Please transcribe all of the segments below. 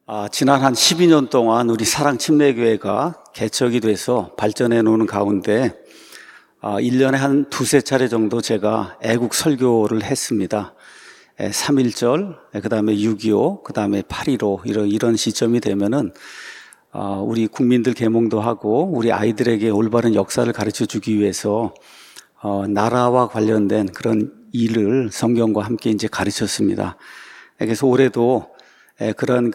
지난 한 12년 동안 우리 사랑침례교회가 개척이 돼서 발전해 놓는 가운데 1년에 한 두세 차례 정도 제가 애국 설교를 했습니다. 3.1절, 그 다음에 6.25, 그 다음에 8.15 이런 시점이 되면은 우리 국민들 계몽도 하고 우리 아이들에게 올바른 역사를 가르쳐 주기 위해서 나라와 관련된 그런 일을 성경과 함께 이제 가르쳤습니다. 그래서 올해도 그런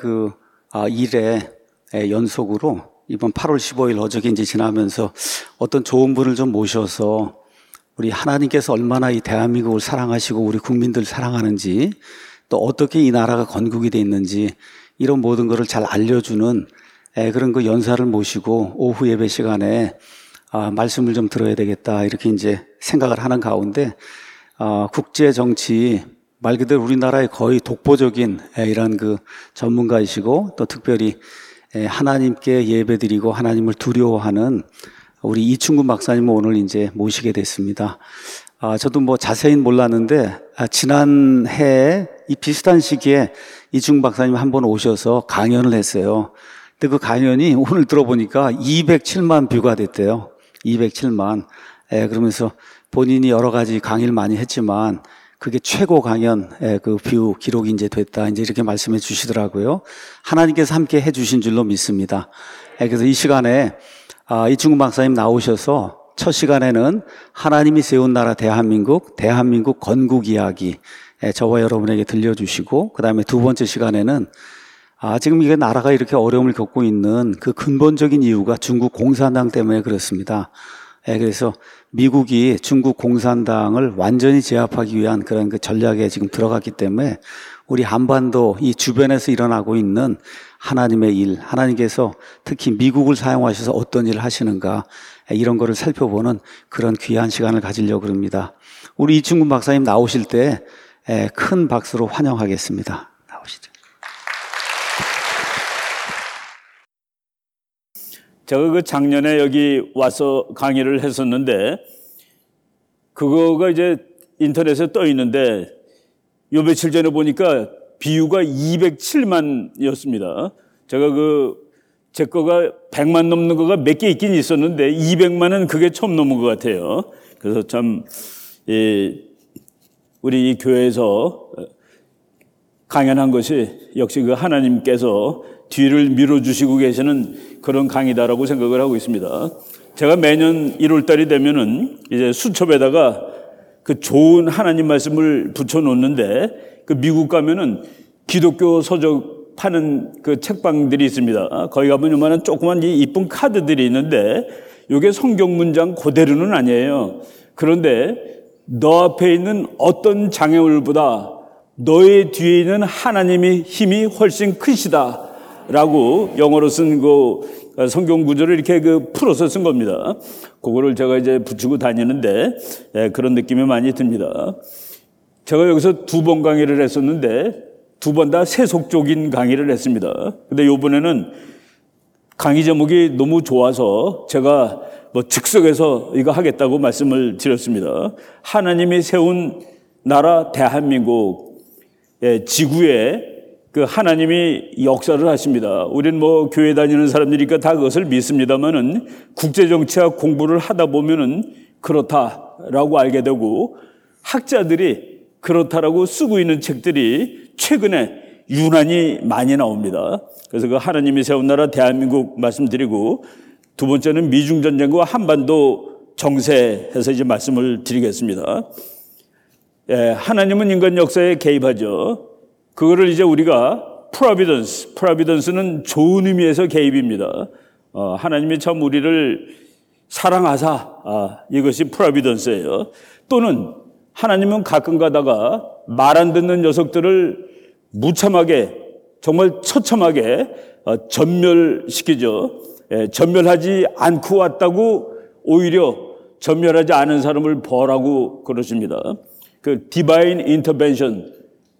일의 연속으로 이번 8월 15일 어저께 이제 지나면서 어떤 좋은 분을 좀 모셔서 우리 하나님께서 얼마나 이 대한민국을 사랑하시고 우리 국민들 사랑하는지 또 어떻게 이 나라가 건국이 돼 있는지 이런 모든 것을 잘 알려주는 그런 그 연사를 모시고 오후 예배 시간에 말씀을 좀 들어야 되겠다 이렇게 이제 생각을 하는 가운데 국제 정치 말 그대로 우리나라의 거의 독보적인 이런 그 전문가이시고 또 특별히 하나님께 예배드리고 하나님을 두려워하는 우리 이충근 박사님을 오늘 이제 모시게 됐습니다. 저도 뭐 자세히는 몰랐는데 지난 해에 이 비슷한 시기에 이충근 박사님 한번 오셔서 강연을 했어요. 근데 그 강연이 오늘 들어보니까 207만 뷰가 됐대요. 207만. 그러면서 본인이 여러 가지 강의를 많이 했지만 그게 최고 강연 그 뷰 기록이 이제 됐다. 이제 이렇게 말씀해 주시더라고요. 하나님께서 함께 해 주신 줄로 믿습니다. 그래서 이 시간에 이충근 박사님 나오셔서 첫 시간에는 하나님이 세운 나라 대한민국 건국 이야기 저와 여러분에게 들려주시고 그 다음에 두 번째 시간에는 지금 이게 나라가 이렇게 어려움을 겪고 있는 그 근본적인 이유가 중국 공산당 때문에 그렇습니다. 그래서 미국이 중국 공산당을 완전히 제압하기 위한 그런 그 전략에 지금 들어갔기 때문에 우리 한반도 이 주변에서 일어나고 있는 하나님의 일, 하나님께서 특히 미국을 사용하셔서 어떤 일을 하시는가 이런 거를 살펴보는 그런 귀한 시간을 가지려고 합니다. 우리 이충근 박사님 나오실 때 큰 박수로 환영하겠습니다. 나오시죠. 제가 작년에 여기 와서 강의를 했었는데 그거가 이제 인터넷에 떠 있는데 요 며칠 전에 보니까 뷰가 207만이었습니다. 제가 제 거가 100만 넘는 거가 몇 개 있긴 있었는데 200만은 그게 처음 넘은 것 같아요. 그래서 참 우리 이 교회에서 강연한 것이 역시 그 하나님께서 뒤를 밀어주시고 계시는 그런 강의다라고 생각을 하고 있습니다. 제가 매년 1월 달이 되면은 이제 수첩에다가 그 좋은 하나님 말씀을 붙여놓는데 그 미국 가면은 기독교 서적 파는 그 책방들이 있습니다. 거기 가면 요만한 조그만 이쁜 카드들이 있는데 이게 성경 문장 그대로는 아니에요. 그런데 너 앞에 있는 어떤 장애물보다 너의 뒤에 있는 하나님의 힘이 훨씬 크시다 라고 영어로 쓴 그 성경 구절을 이렇게 풀어서 쓴 겁니다. 그거를 제가 이제 붙이고 다니는데 그런 느낌이 많이 듭니다. 제가 여기서 2번 강의를 했었는데 2번 다 세속적인 강의를 했습니다. 근데 이번에는 강의 제목이 너무 좋아서 제가 즉석에서 이거 하겠다고 말씀을 드렸습니다. 하나님이 세운 나라 대한민국 지구에 그 하나님이 역사를 하십니다. 우린 교회 다니는 사람들이니까 다 그것을 믿습니다만은 국제정치학 공부를 하다 보면은 그렇다라고 알게 되고 학자들이 그렇다라고 쓰고 있는 책들이 최근에 유난히 많이 나옵니다. 그래서 그 하나님이 세운 나라 대한민국 말씀드리고 두 번째는 미중전쟁과 한반도 정세해서 이제 말씀을 드리겠습니다. 하나님은 인간 역사에 개입하죠. 그거를 이제 우리가 providence는 좋은 의미에서 개입입니다. 하나님이 참 우리를 사랑하사 이것이 providence예요. 또는 하나님은 가끔 가다가 말 안 듣는 녀석들을 무참하게 정말 처참하게 전멸시키죠. 전멸하지 않고 왔다고 오히려 전멸하지 않은 사람을 벌하고 그러십니다. 그 divine intervention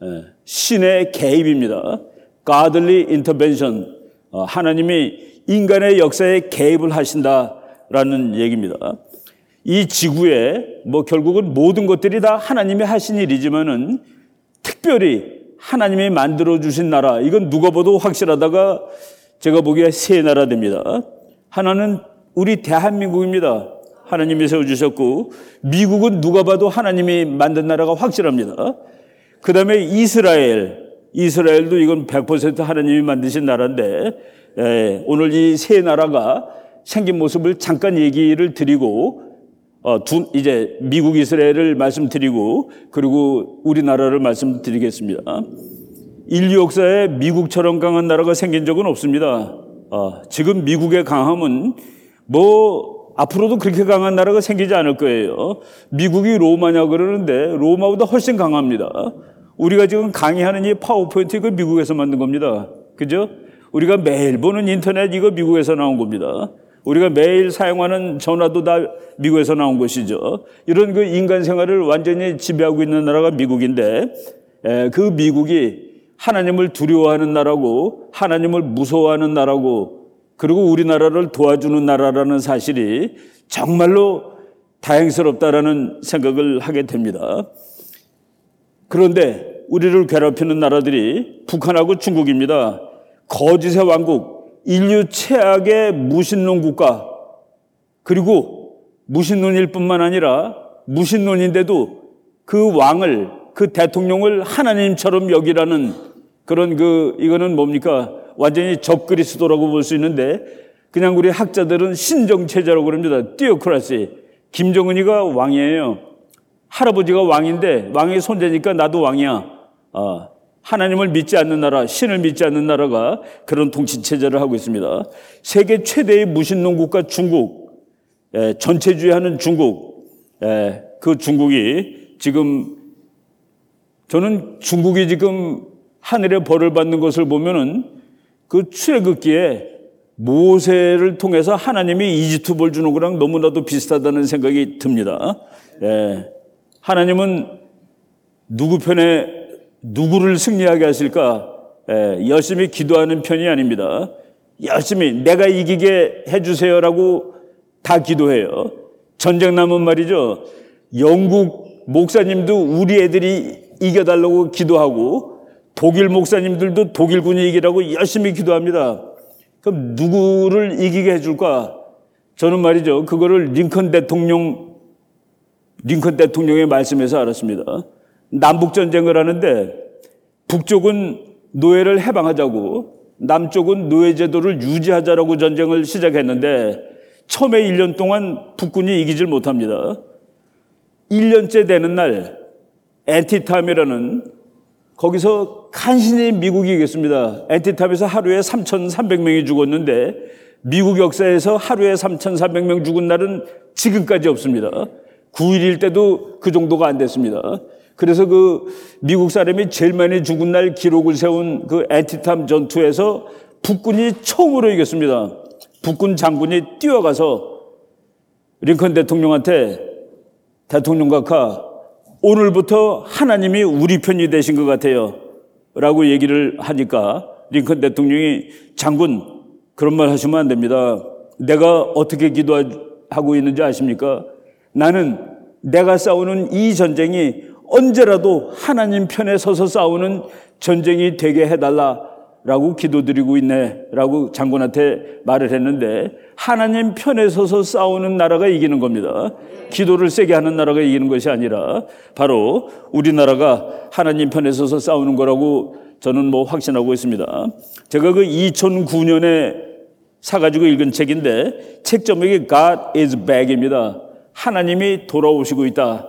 신의 개입입니다. Godly intervention 하나님이 인간의 역사에 개입을 하신다라는 얘기입니다. 이 지구에 결국은 모든 것들이 다 하나님이 하신 일이지만은 특별히 하나님이 만들어주신 나라, 이건 누가 봐도 확실하다가 제가 보기에 세 나라 됩니다. 하나는 우리 대한민국입니다. 하나님이 세워주셨고, 미국은 누가 봐도 하나님이 만든 나라가 확실합니다. 그 다음에 이스라엘도 이건 100% 하나님이 만드신 나라인데, 오늘 이 세 나라가 생긴 모습을 잠깐 얘기를 드리고, 이제 미국, 이스라엘을 말씀드리고, 그리고 우리나라를 말씀드리겠습니다. 인류 역사에 미국처럼 강한 나라가 생긴 적은 없습니다. 지금 미국의 강함은 앞으로도 그렇게 강한 나라가 생기지 않을 거예요. 미국이 로마냐 그러는데 로마보다 훨씬 강합니다. 우리가 지금 강의하는 이 파워포인트 이거 미국에서 만든 겁니다. 그죠? 우리가 매일 보는 인터넷 이거 미국에서 나온 겁니다. 우리가 매일 사용하는 전화도 다 미국에서 나온 것이죠. 이런 그 인간 생활을 완전히 지배하고 있는 나라가 미국인데, 그 미국이 하나님을 두려워하는 나라고, 하나님을 무서워하는 나라고, 그리고 우리나라를 도와주는 나라라는 사실이 정말로 다행스럽다라는 생각을 하게 됩니다. 그런데 우리를 괴롭히는 나라들이 북한하고 중국입니다. 거짓의 왕국, 인류 최악의 무신론 국가, 그리고 무신론일 뿐만 아니라 무신론인데도 그 왕을, 그 대통령을 하나님처럼 여기라는 그런 이거는 뭡니까? 완전히 적그리스도라고 볼 수 있는데, 그냥 우리 학자들은 신정체제라고 그럽니다. 티오크라시. 김정은이가 왕이에요. 할아버지가 왕인데 왕의 손자니까 나도 왕이야. 하나님을 믿지 않는 나라, 신을 믿지 않는 나라가 그런 통치체제를 하고 있습니다. 세계 최대의 무신론 국가 중국, 전체주의하는 중국, 그 중국이 지금, 저는 중국이 지금 하늘의 벌을 받는 것을 보면은 그 출애굽기에 모세를 통해서 하나님이 이집트 벌 주는 거랑 너무나도 비슷하다는 생각이 듭니다. 하나님은 누구 편에 누구를 승리하게 하실까? 열심히 기도하는 편이 아닙니다. 열심히 내가 이기게 해주세요라고 다 기도해요. 전쟁 나면 말이죠. 영국 목사님도 우리 애들이 이겨달라고 기도하고, 독일 목사님들도 독일군이 이기라고 열심히 기도합니다. 그럼 누구를 이기게 해줄까? 저는 말이죠. 그거를 링컨 대통령의 말씀에서 알았습니다. 남북전쟁을 하는데 북쪽은 노예를 해방하자고, 남쪽은 노예제도를 유지하자라고 전쟁을 시작했는데 처음에 1년 동안 북군이 이기질 못합니다. 1년째 되는 날 엔티탐이라는, 거기서 간신히 미국이 이겼습니다. 엔티탑에서 하루에 3,300명이 죽었는데 미국 역사에서 하루에 3,300명 죽은 날은 지금까지 없습니다. 9.11 때도 그 정도가 안 됐습니다. 그래서 그 미국 사람이 제일 많이 죽은 날 기록을 세운 그 엔티탑 전투에서 북군이 처음으로 이겼습니다. 북군 장군이 뛰어가서 링컨 대통령한테, 대통령 각하, 오늘부터 하나님이 우리 편이 되신 것 같아요 라고 얘기를 하니까 링컨 대통령이, 장군 그런 말 하시면 안 됩니다. 내가 어떻게 기도하고 있는지 아십니까? 나는 내가 싸우는 이 전쟁이 언제라도 하나님 편에 서서 싸우는 전쟁이 되게 해달라라고 기도드리고 있네 라고 장군한테 말을 했는데, 하나님 편에 서서 싸우는 나라가 이기는 겁니다. 기도를 세게 하는 나라가 이기는 것이 아니라 바로 우리나라가 하나님 편에 서서 싸우는 거라고 저는 확신하고 있습니다. 제가 그 2009년에 사가지고 읽은 책인데 책 제목이 God is back입니다. 하나님이 돌아오시고 있다.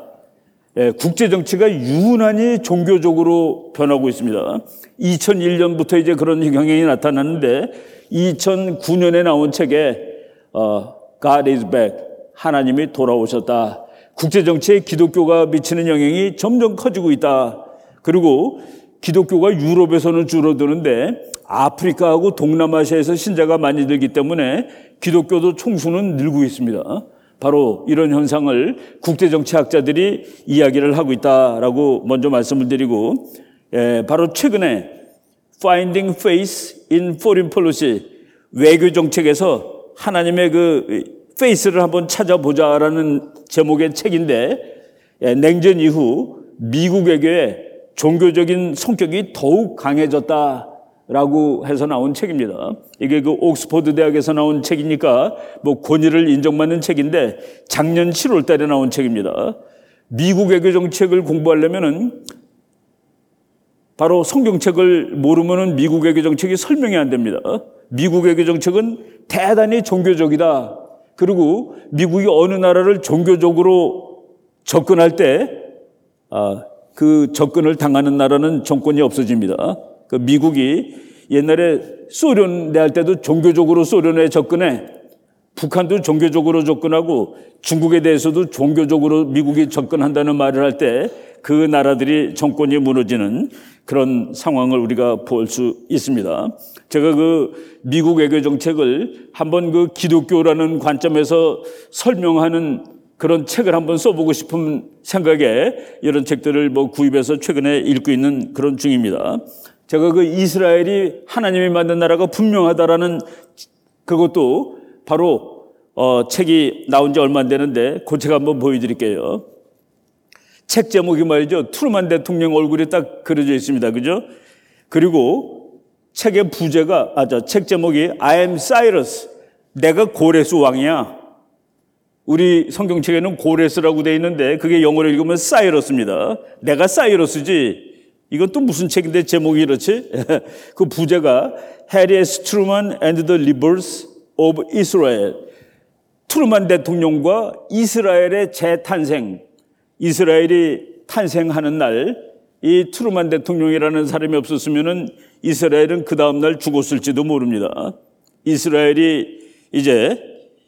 국제정치가 유난히 종교적으로 변하고 있습니다. 2001년부터 이제 그런 경향이 나타났는데 2009년에 나온 책에 God is back, 하나님이 돌아오셨다. 국제정치에 기독교가 미치는 영향이 점점 커지고 있다. 그리고 기독교가 유럽에서는 줄어드는데 아프리카하고 동남아시아에서 신자가 많이 들기 때문에 기독교도 총수는 늘고 있습니다. 바로 이런 현상을 국제정치학자들이 이야기를 하고 있다라고 먼저 말씀을 드리고, 바로 최근에 Finding Faith in Foreign Policy, 외교 정책에서 하나님의 그 페이스를 한번 찾아보자라는 제목의 책인데, 냉전 이후 미국 외교에 종교적인 성격이 더욱 강해졌다라고 해서 나온 책입니다. 이게 그 옥스퍼드 대학에서 나온 책이니까 뭐 권위를 인정받는 책인데 작년 7월 달에 나온 책입니다. 미국 외교 정책을 공부하려면은 바로 성경책을 모르면은 미국 외교 정책이 설명이 안 됩니다. 미국 외교 정책은 대단히 종교적이다. 그리고 미국이 어느 나라를 종교적으로 접근할 때 그 접근을 당하는 나라는 정권이 없어집니다. 그 미국이 옛날에 소련 대할 때도 종교적으로 소련에 접근해, 북한도 종교적으로 접근하고 중국에 대해서도 종교적으로 미국이 접근한다는 말을 할 때 그 나라들이 정권이 무너지는 그런 상황을 우리가 볼 수 있습니다. 제가 그 미국 외교 정책을 한번 그 기독교라는 관점에서 설명하는 그런 책을 한번 써보고 싶은 생각에 이런 책들을 뭐 구입해서 최근에 읽고 있는 그런 중입니다. 제가 그 이스라엘이 하나님이 만든 나라가 분명하다라는 그것도 바로 책이 나온 지 얼마 안 되는데 그 책 한번 보여드릴게요. 책 제목이 말이죠. 트루만 대통령 얼굴이 딱 그려져 있습니다. 그죠? 그리고 책의 부제가, 책 제목이 I am Cyrus. 내가 고레스 왕이야. 우리 성경책에는 고레스라고 되어 있는데 그게 영어로 읽으면 사이러스입니다. 내가 사이러스지. 이건 또 무슨 책인데 제목이 이렇지? 그 부제가 Harry S. Truman and the Rebirth of Israel. 트루만 대통령과 이스라엘의 재탄생. 이스라엘이 탄생하는 날, 이 트루만 대통령이라는 사람이 없었으면은 이스라엘은 그 다음 날 죽었을지도 모릅니다. 이스라엘이 이제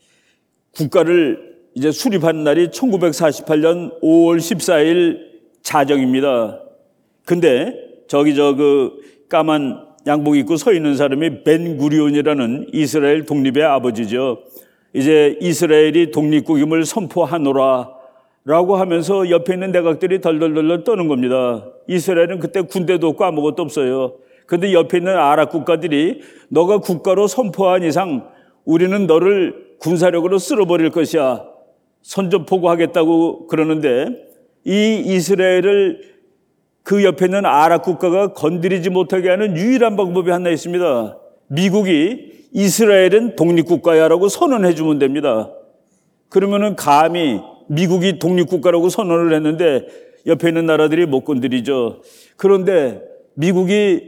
국가를 이제 수립한 날이 1948년 5월 14일 자정입니다. 근데 그 까만 양복 입고 서 있는 사람이 벤 구리온이라는 이스라엘 독립의 아버지죠. 이제 이스라엘이 독립국임을 선포하노라 라고 하면서 옆에 있는 내각들이 덜덜덜 떠는 겁니다. 이스라엘은 그때 군대도 없고 아무것도 없어요. 근데 옆에 있는 아랍 국가들이 너가 국가로 선포한 이상 우리는 너를 군사력으로 쓸어버릴 것이야. 선전포고하겠다고 그러는데 이 이스라엘을 그 옆에 있는 아랍 국가가 건드리지 못하게 하는 유일한 방법이 하나 있습니다. 미국이 이스라엘은 독립국가야라고 선언해 주면 됩니다. 그러면은 감히 미국이 독립국가라고 선언을 했는데 옆에 있는 나라들이 못 건드리죠. 그런데 미국이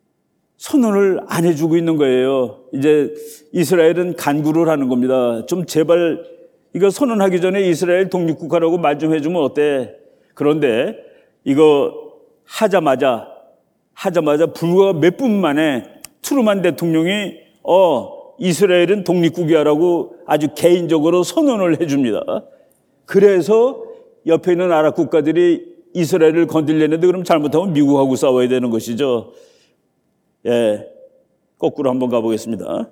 선언을 안 해주고 있는 거예요. 이제 이스라엘은 간구를 하는 겁니다. 좀 제발 이거 선언하기 전에 이스라엘 독립국가라고 말 좀 해주면 어때? 그런데 이거 하자마자 불과 몇 분 만에 트루만 대통령이 이스라엘은 독립국이야라고 아주 개인적으로 선언을 해줍니다. 그래서 옆에 있는 아랍 국가들이 이스라엘을 건드리려는데 그럼 잘못하면 미국하고 싸워야 되는 것이죠. 예, 거꾸로 한번 가보겠습니다.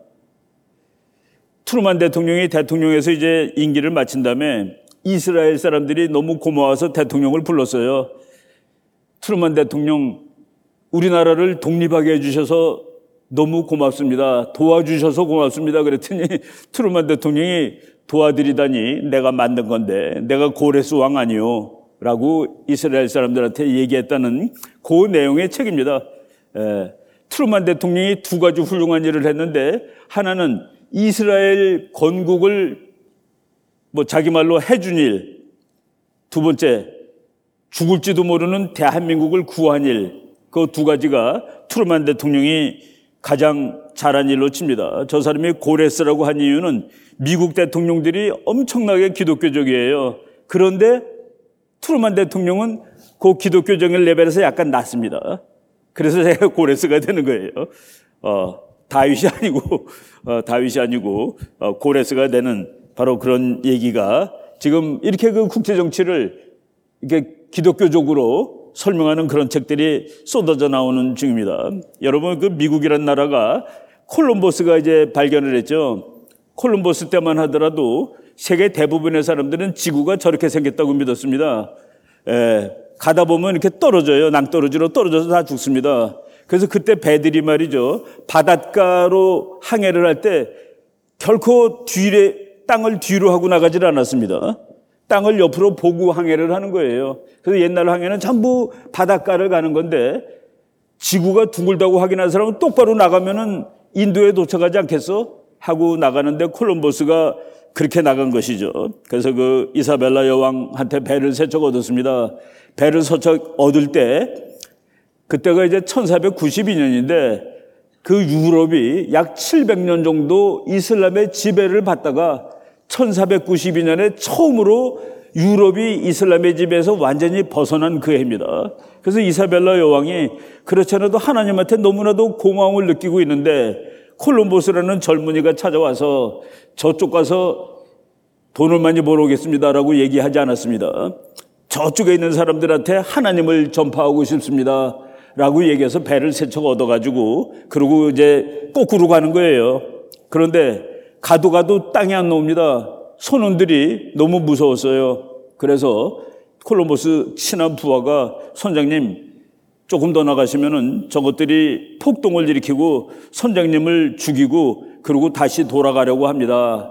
트루만 대통령이 대통령에서 이제 임기를 마친 다음에 이스라엘 사람들이 너무 고마워서 대통령을 불렀어요. 트루만 대통령, 우리나라를 독립하게 해주셔서 너무 고맙습니다. 도와주셔서 고맙습니다. 그랬더니 트루만 대통령이 도와드리다니 내가 만든 건데 내가 고레스 왕 아니요 라고 이스라엘 사람들한테 얘기했다는 그 내용의 책입니다. 트루만 대통령이 두 가지 훌륭한 일을 했는데 하나는 이스라엘 건국을 자기 말로 해준 일, 두 번째 죽을지도 모르는 대한민국을 구한 일, 그 두 가지가 트루만 대통령이 가장 잘한 일로 칩니다. 저 사람이 고레스라고 한 이유는 미국 대통령들이 엄청나게 기독교적이에요. 그런데 트루만 대통령은 그 기독교적인 레벨에서 약간 낮습니다. 그래서 제가 고레스가 되는 거예요. 다윗이 아니고 고레스가 되는 바로 그런 얘기가 지금 이렇게 그 국제 정치를 이렇게 기독교적으로 설명하는 그런 책들이 쏟아져 나오는 중입니다. 여러분, 그 미국이라는 나라가 콜럼버스가 이제 발견을 했죠. 콜럼버스 때만 하더라도 세계 대부분의 사람들은 지구가 저렇게 생겼다고 믿었습니다. 가다 보면 이렇게 떨어져요. 낭떠러지로 떨어져서 다 죽습니다. 그래서 그때 배들이 말이죠, 바닷가로 항해를 할 때 결코 땅을 뒤로 하고 나가질 않았습니다. 땅을 옆으로 보고 항해를 하는 거예요. 그래서 옛날 항해는 전부 바닷가를 가는 건데 지구가 둥글다고 확인한 사람은 똑바로 나가면은 인도에 도착하지 않겠어? 하고 나가는데 콜럼버스가 그렇게 나간 것이죠. 그래서 그 이사벨라 여왕한테 배를 세척 얻었습니다. 배를 세척 얻을 때 그때가 이제 1492년인데 그 유럽이 약 700년 정도 이슬람의 지배를 받다가 1492년에 처음으로 유럽이 이슬람의 지배에서 완전히 벗어난 그 해입니다. 그래서 이사벨라 여왕이 그렇지 않아도 하나님한테 너무나도 고마움을 느끼고 있는데 콜럼버스라는 젊은이가 찾아와서 저쪽 가서 돈을 많이 벌어오겠습니다라고 얘기하지 않았습니다. 저쪽에 있는 사람들한테 하나님을 전파하고 싶습니다 라고 얘기해서 배를 세척 얻어가지고 그러고 이제 거꾸로 가는 거예요. 그런데 가도 땅이 안 나옵니다. 선원들이 너무 무서웠어요. 그래서 콜럼버스 친한 부하가 선장님 조금 더 나가시면은 저것들이 폭동을 일으키고 선장님을 죽이고 그러고 다시 돌아가려고 합니다.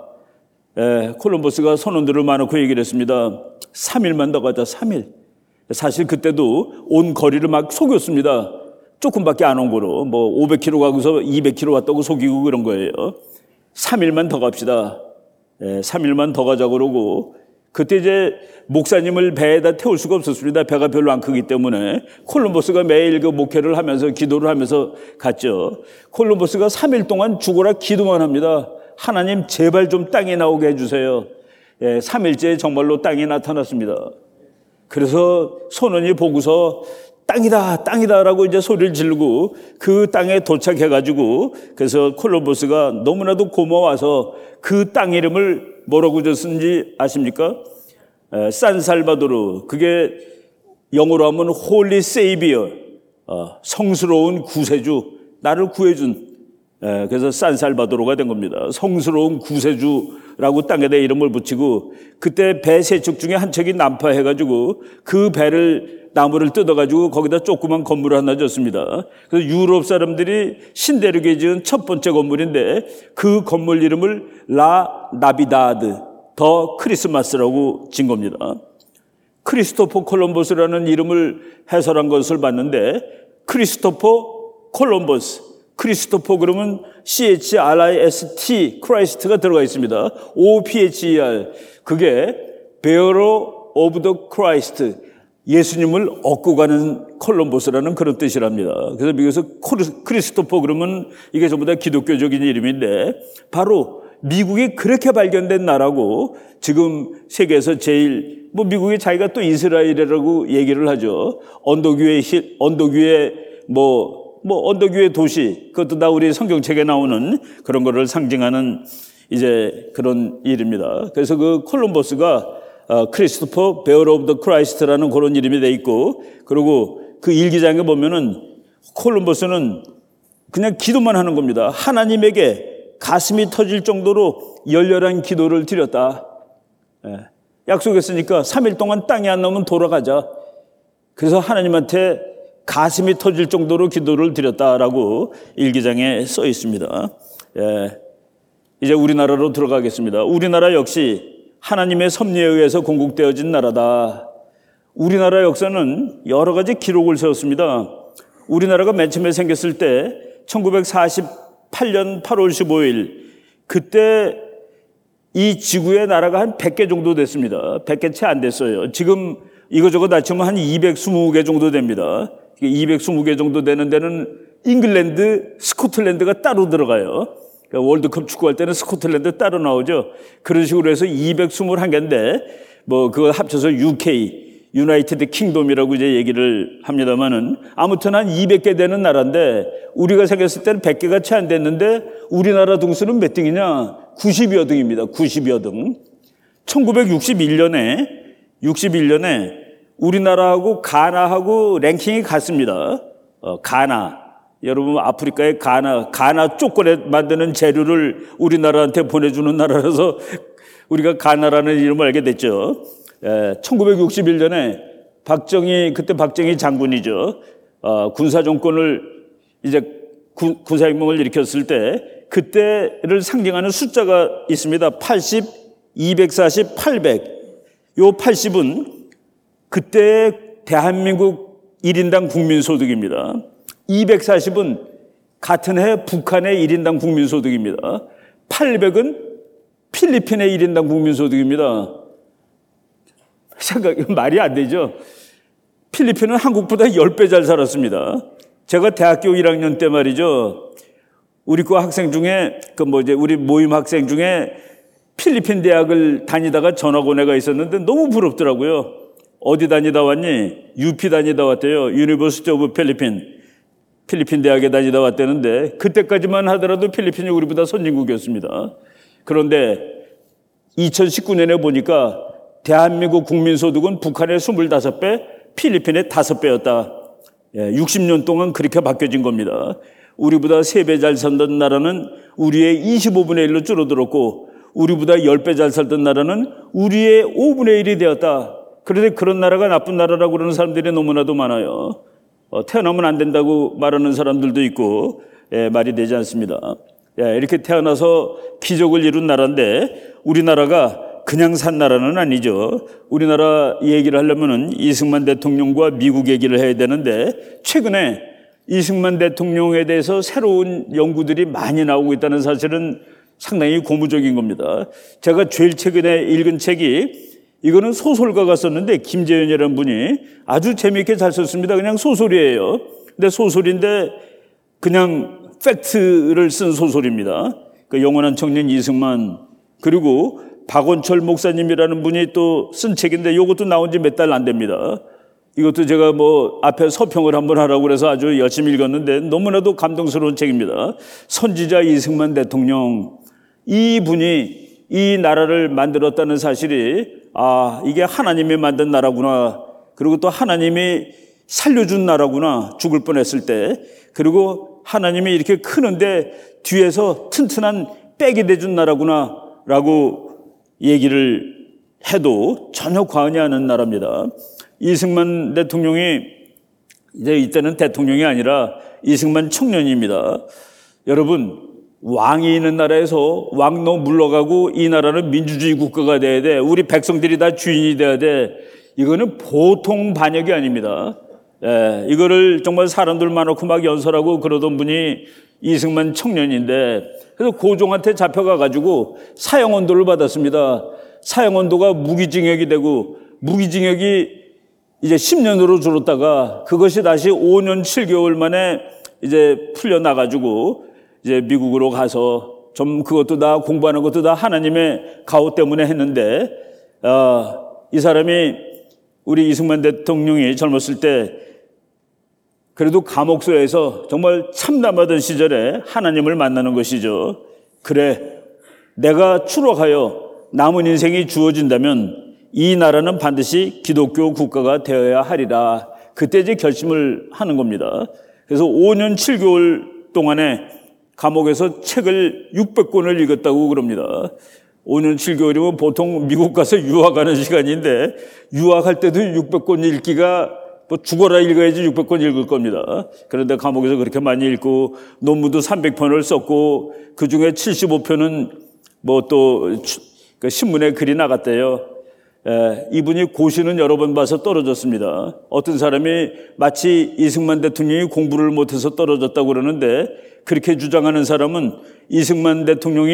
콜럼버스가 선원들을 많고 얘기를 했습니다. 3일만 더 가자. 3일. 사실 그때도 온 거리를 막 속였습니다. 조금밖에 안 온 거로 뭐 500km 가고서 200km 왔다고 속이고 그런 거예요. 3일만 더 갑시다. 3일만 더 가자 그러고 그때 이제 목사님을 배에다 태울 수가 없었습니다. 배가 별로 안 크기 때문에 콜럼버스가 매일 그 목회를 하면서 기도를 하면서 갔죠. 콜럼버스가 3일 동안 죽어라 기도만 합니다. 하나님 제발 좀 땅이 나오게 해주세요. 3일째 정말로 땅이 나타났습니다. 그래서 선원이 보고서 땅이다 라고 이제 소리를 지르고 그 땅에 도착해가지고 그래서 콜럼버스가 너무나도 고마워서 그 땅 이름을 뭐라고 줬는지 아십니까? 산살바도르. 그게 영어로 하면 홀리 세이비어, 성스러운 구세주, 나를 구해준. 그래서 산살바도르가 된 겁니다. 성스러운 구세주라고 땅에다 이름을 붙이고 그때 배 세 척 중에 한 척이 난파해가지고 그 배를 나무를 뜯어가지고 거기다 조그만 건물을 하나 졌습니다. 그래서 유럽 사람들이 신대륙에 지은 첫 번째 건물인데 그 건물 이름을 라 나비다드, 더 크리스마스라고 진 겁니다. 크리스토퍼 콜럼버스라는 이름을 해설한 것을 봤는데 크리스토퍼 콜럼버스, 크리스토퍼 그러면 CHRIST, 크라이스트가 들어가 있습니다. OPHER, 그게 bearer of the Christ, 예수님을 얻고 가는 콜럼버스라는 그런 뜻이랍니다. 그래서 미국에서 크리스토퍼 그러면 이게 전부 다 기독교적인 이름인데 바로 미국이 그렇게 발견된 나라고 지금 세계에서 제일 미국이 자기가 또 이스라엘이라고 얘기를 하죠. 언덕 위에 언덕 위의 도시, 그것도 다 우리 성경책에 나오는 그런 거를 상징하는 이제 그런 일입니다. 그래서 그 콜럼버스가 크리스토퍼 베어러 오브 더 크라이스트라는 그런 이름이 돼 있고 그리고 그 일기장에 보면은 콜럼버스는 그냥 기도만 하는 겁니다. 하나님에게 가슴이 터질 정도로 열렬한 기도를 드렸다. 약속했으니까 3일 동안 땅이 안 나오면 돌아가자. 그래서 하나님한테 가슴이 터질 정도로 기도를 드렸다라고 일기장에 써 있습니다. 이제 우리나라로 들어가겠습니다. 우리나라 역시 하나님의 섭리에 의해서 건국되어진 나라다. 우리나라 역사는 여러 가지 기록을 세웠습니다. 우리나라가 맨 처음에 생겼을 때 1948년 8월 15일 그때 이 지구의 나라가 한 100개 정도 됐습니다. 100개 채 안 됐어요. 지금 이거저거 낮추면 한 220개 정도 됩니다. 220개 정도 되는 데는 잉글랜드, 스코틀랜드가 따로 들어가요. 그러니까 월드컵 축구할 때는 스코틀랜드 따로 나오죠. 그런 식으로 해서 221개인데 그거 합쳐서 UK, 유나이티드 킹덤이라고 이제 얘기를 합니다만은 아무튼 한 200개 되는 나라인데 우리가 생겼을 때는 100개가 채 안 됐는데 우리나라 등수는 몇 등이냐? 90여 등입니다. 90여 등. 1961년에 우리나라하고 가나하고 랭킹이 같습니다. 가나. 여러분 아프리카의 가나 초콜릿 만드는 재료를 우리나라한테 보내주는 나라라서 우리가 가나라는 이름을 알게 됐죠. 1961년에 그때 박정희 장군이죠. 군사정권을 이제 군사혁명을 일으켰을 때 그때를 상징하는 숫자가 있습니다. 80, 240, 800. 요 80은 그때 대한민국 1인당 국민소득입니다. 240은 같은 해 북한의 1인당 국민소득입니다. 800은 필리핀의 1인당 국민소득입니다. 말이 안 되죠. 필리핀은 한국보다 10배 잘 살았습니다. 제가 대학교 1학년 때 말이죠. 우리 과 학생 중에, 우리 모임 학생 중에 필리핀 대학을 다니다가 전학 온 애가 있었는데 너무 부럽더라고요. 어디 다니다 왔니? UP 다니다 왔대요. 유니버시티 오브 필리핀. 필리핀 대학에 다니다 왔다는데 그때까지만 하더라도 필리핀이 우리보다 선진국이었습니다. 그런데 2019년에 보니까 대한민국 국민소득은 북한의 25배, 필리핀의 5배였다. 60년 동안 그렇게 바뀌어진 겁니다. 우리보다 3배 잘 살던 나라는 우리의 25분의 1로 줄어들었고 우리보다 10배 잘 살던 나라는 우리의 5분의 1이 되었다. 그런데 그런 나라가 나쁜 나라라고 그러는 사람들이 너무나도 많아요. 태어나면 안 된다고 말하는 사람들도 있고 말이 되지 않습니다. 이렇게 태어나서 기적을 이룬 나라인데 우리나라가 그냥 산 나라는 아니죠. 우리나라 얘기를 하려면은 이승만 대통령과 미국 얘기를 해야 되는데 최근에 이승만 대통령에 대해서 새로운 연구들이 많이 나오고 있다는 사실은 상당히 고무적인 겁니다. 제가 제일 최근에 읽은 책이 이거는 소설가가 썼는데 김재현이라는 분이 아주 재미있게 잘 썼습니다. 그냥 소설이에요. 근데 소설인데 그냥 팩트를 쓴 소설입니다. 그 영원한 청년 이승만 그리고 박원철 목사님이라는 분이 또 쓴 책인데 이것도 나온 지 몇 달 안 됩니다. 이것도 제가 앞에 서평을 한번 하라고 그래서 아주 열심히 읽었는데 너무나도 감동스러운 책입니다. 선지자 이승만 대통령 이분이 이 나라를 만들었다는 사실이 이게 하나님이 만든 나라구나. 그리고 또 하나님이 살려준 나라구나. 죽을 뻔했을 때. 그리고 하나님이 이렇게 크는데 뒤에서 튼튼한 백이 돼준 나라구나. 라고 얘기를 해도 전혀 과언이 않은 나라입니다. 이승만 대통령이 이제 이때는 대통령이 아니라 이승만 청년입니다. 여러분 왕이 있는 나라에서 왕노 물러가고 이 나라는 민주주의 국가가 돼야 돼. 우리 백성들이 다 주인이 돼야 돼. 이거는 보통 반역이 아닙니다. 이거를 정말 사람들 많고 막 연설하고 그러던 분이 이승만 청년인데 그래서 고종한테 잡혀가가지고 사형언도를 받았습니다. 사형언도가 무기징역이 되고 무기징역이 이제 10년으로 줄었다가 그것이 다시 5년 7개월 만에 이제 풀려나가지고 이제 미국으로 가서 좀 그것도 다 공부하는 것도 다 하나님의 가호 때문에 했는데 이 사람이 우리 이승만 대통령이 젊었을 때 그래도 감옥소에서 정말 참담하던 시절에 하나님을 만나는 것이죠. 그래, 내가 추락하여 남은 인생이 주어진다면 이 나라는 반드시 기독교 국가가 되어야 하리라. 그때 이제 결심을 하는 겁니다. 그래서 5년 7개월 동안에 감옥에서 책을 600권을 읽었다고 그럽니다. 5년 7개월이면 보통 미국 가서 유학하는 시간인데 유학할 때도 600권 읽기가 죽어라 읽어야지 600권 읽을 겁니다. 그런데 감옥에서 그렇게 많이 읽고 논문도 300편을 썼고 그중에 75편은 또 신문에 글이 나갔대요. 이분이 고시는 여러 번 봐서 떨어졌습니다. 어떤 사람이 마치 이승만 대통령이 공부를 못해서 떨어졌다고 그러는데 그렇게 주장하는 사람은 이승만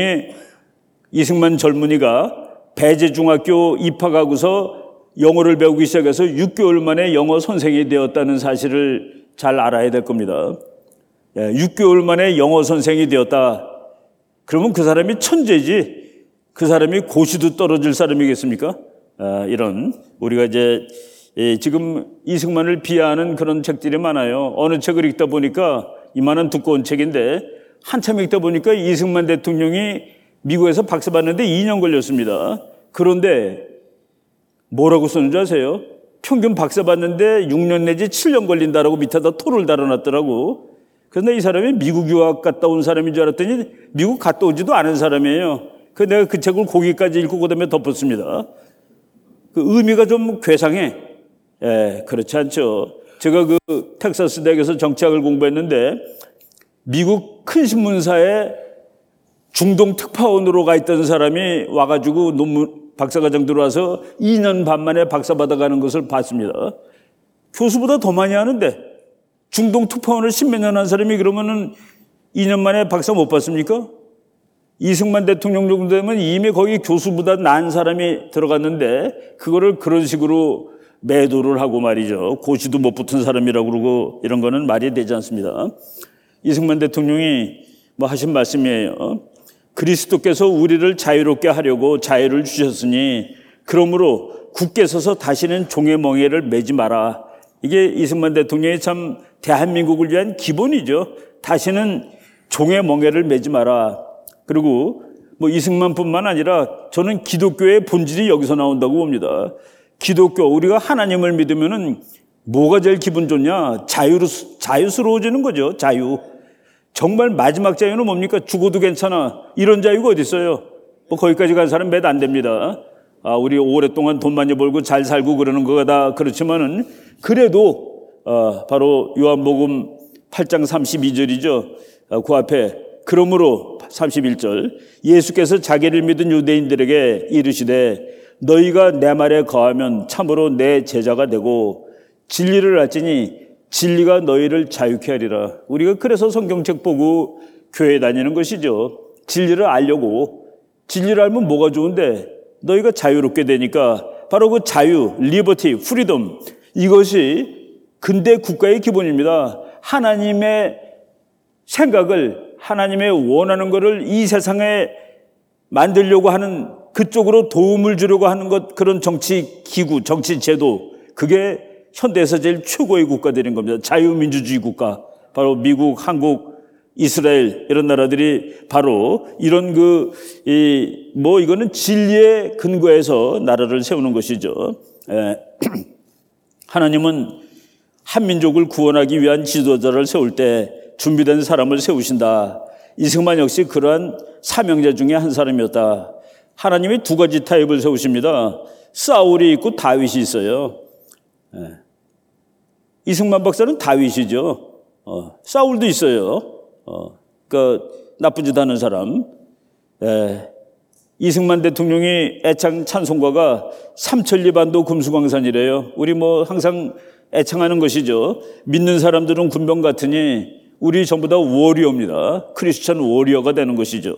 젊은이가 배제중학교 입학하고서 영어를 배우기 시작해서 6개월 만에 영어 선생이 되었다는 사실을 잘 알아야 될 겁니다. 6개월 만에 영어 선생이 되었다. 그러면 그 사람이 천재지. 그 사람이 고시도 떨어질 사람이겠습니까? 이런 우리가 이제 지금 이승만을 비하하는 그런 책들이 많아요. 어느 책을 읽다 보니까 이만한 두꺼운 책인데 한참 읽다 보니까 이승만 대통령이 미국에서 박사 받는데 2년 걸렸습니다. 그런데 뭐라고 썼는지 아세요? 평균 박사 받는데 6년 내지 7년 걸린다라고 밑에다 토를 달아놨더라고. 그런데 이 사람이 미국 유학 갔다 온 사람인 줄 알았더니 미국 갔다 오지도 않은 사람이에요. 그래서 내가 그 책을 거기까지 읽고 그다음에 덮었습니다. 그 의미가 좀 괴상해. 그렇지 않죠. 제가 그 텍사스 대학에서 정치학을 공부했는데 미국 큰 신문사에 중동 특파원으로 가 있던 사람이 와가지고 논문 박사과정 들어와서 2년 반 만에 박사 받아가는 것을 봤습니다. 교수보다 더 많이 하는데 중동 특파원을 10몇 년 한 사람이 그러면은 2년 만에 박사 못 받습니까? 이승만 대통령 정도 되면 이미 거기 교수보다 나은 사람이 들어갔는데 그거를 그런 식으로 매도를 하고 말이죠. 고시도 못 붙은 사람이라고 그러고 이런 거는 말이 되지 않습니다. 이승만 대통령이 뭐 하신 말씀이에요. 그리스도께서 우리를 자유롭게 하려고 자유를 주셨으니 그러므로 굳게 서서 다시는 종의 멍에를 매지 마라. 이게 이승만 대통령이 참 대한민국을 위한 기본이죠. 다시는 종의 멍에를 매지 마라. 그리고 뭐 이승만뿐만 아니라 저는 기독교의 본질이 여기서 나온다고 봅니다. 기독교, 우리가 하나님을 믿으면은 뭐가 제일 기분 좋냐? 자유스러워지는 거죠. 자유. 정말 마지막 자유는 뭡니까? 죽어도 괜찮아. 이런 자유가 어디 있어요? 뭐 거기까지 간 사람 몇 안 됩니다. 우리 오랫동안 돈 많이 벌고 잘 살고 그러는 거가 다 그렇지만은 그래도 바로 요한복음 8장 32절이죠. 그 앞에 그러므로 31절 예수께서 자기를 믿은 유대인들에게 이르시되 너희가 내 말에 거하면 참으로 내 제자가 되고 진리를 알지니 진리가 너희를 자유케 하리라. 우리가 그래서 성경책 보고 교회 다니는 것이죠. 진리를 알려고. 진리를 알면 뭐가 좋은데 너희가 자유롭게 되니까 바로 그 자유, 리버티, 프리덤 이것이 근대 국가의 기본입니다. 하나님의 생각을 하나님의 원하는 것을 이 세상에 만들려고 하는 그쪽으로 도움을 주려고 하는 것 그런 정치 기구, 정치 제도 그게 현대에서 제일 최고의 국가들인 겁니다. 자유민주주의 국가. 바로 미국, 한국, 이스라엘 이런 나라들이 바로 이런 이거는 진리의 근거에서 나라를 세우는 것이죠. 하나님은 한 민족을 구원하기 위한 지도자를 세울 때 준비된 사람을 세우신다. 이승만 역시 그러한 사명자 중에 한 사람이었다. 하나님이 두 가지 타입을 세우십니다. 사울이 있고 다윗이 있어요. 이승만 박사는 다윗이죠. 사울도 있어요. 그러니까 나쁜 짓 하는 사람. 이승만 대통령이 애창 찬송가가 삼천리반도 금수광산이래요. 우리 뭐 항상 애창하는 것이죠. 믿는 사람들은 군병 같으니 우리 전부 다 워리어입니다. 크리스천 워리어가 되는 것이죠.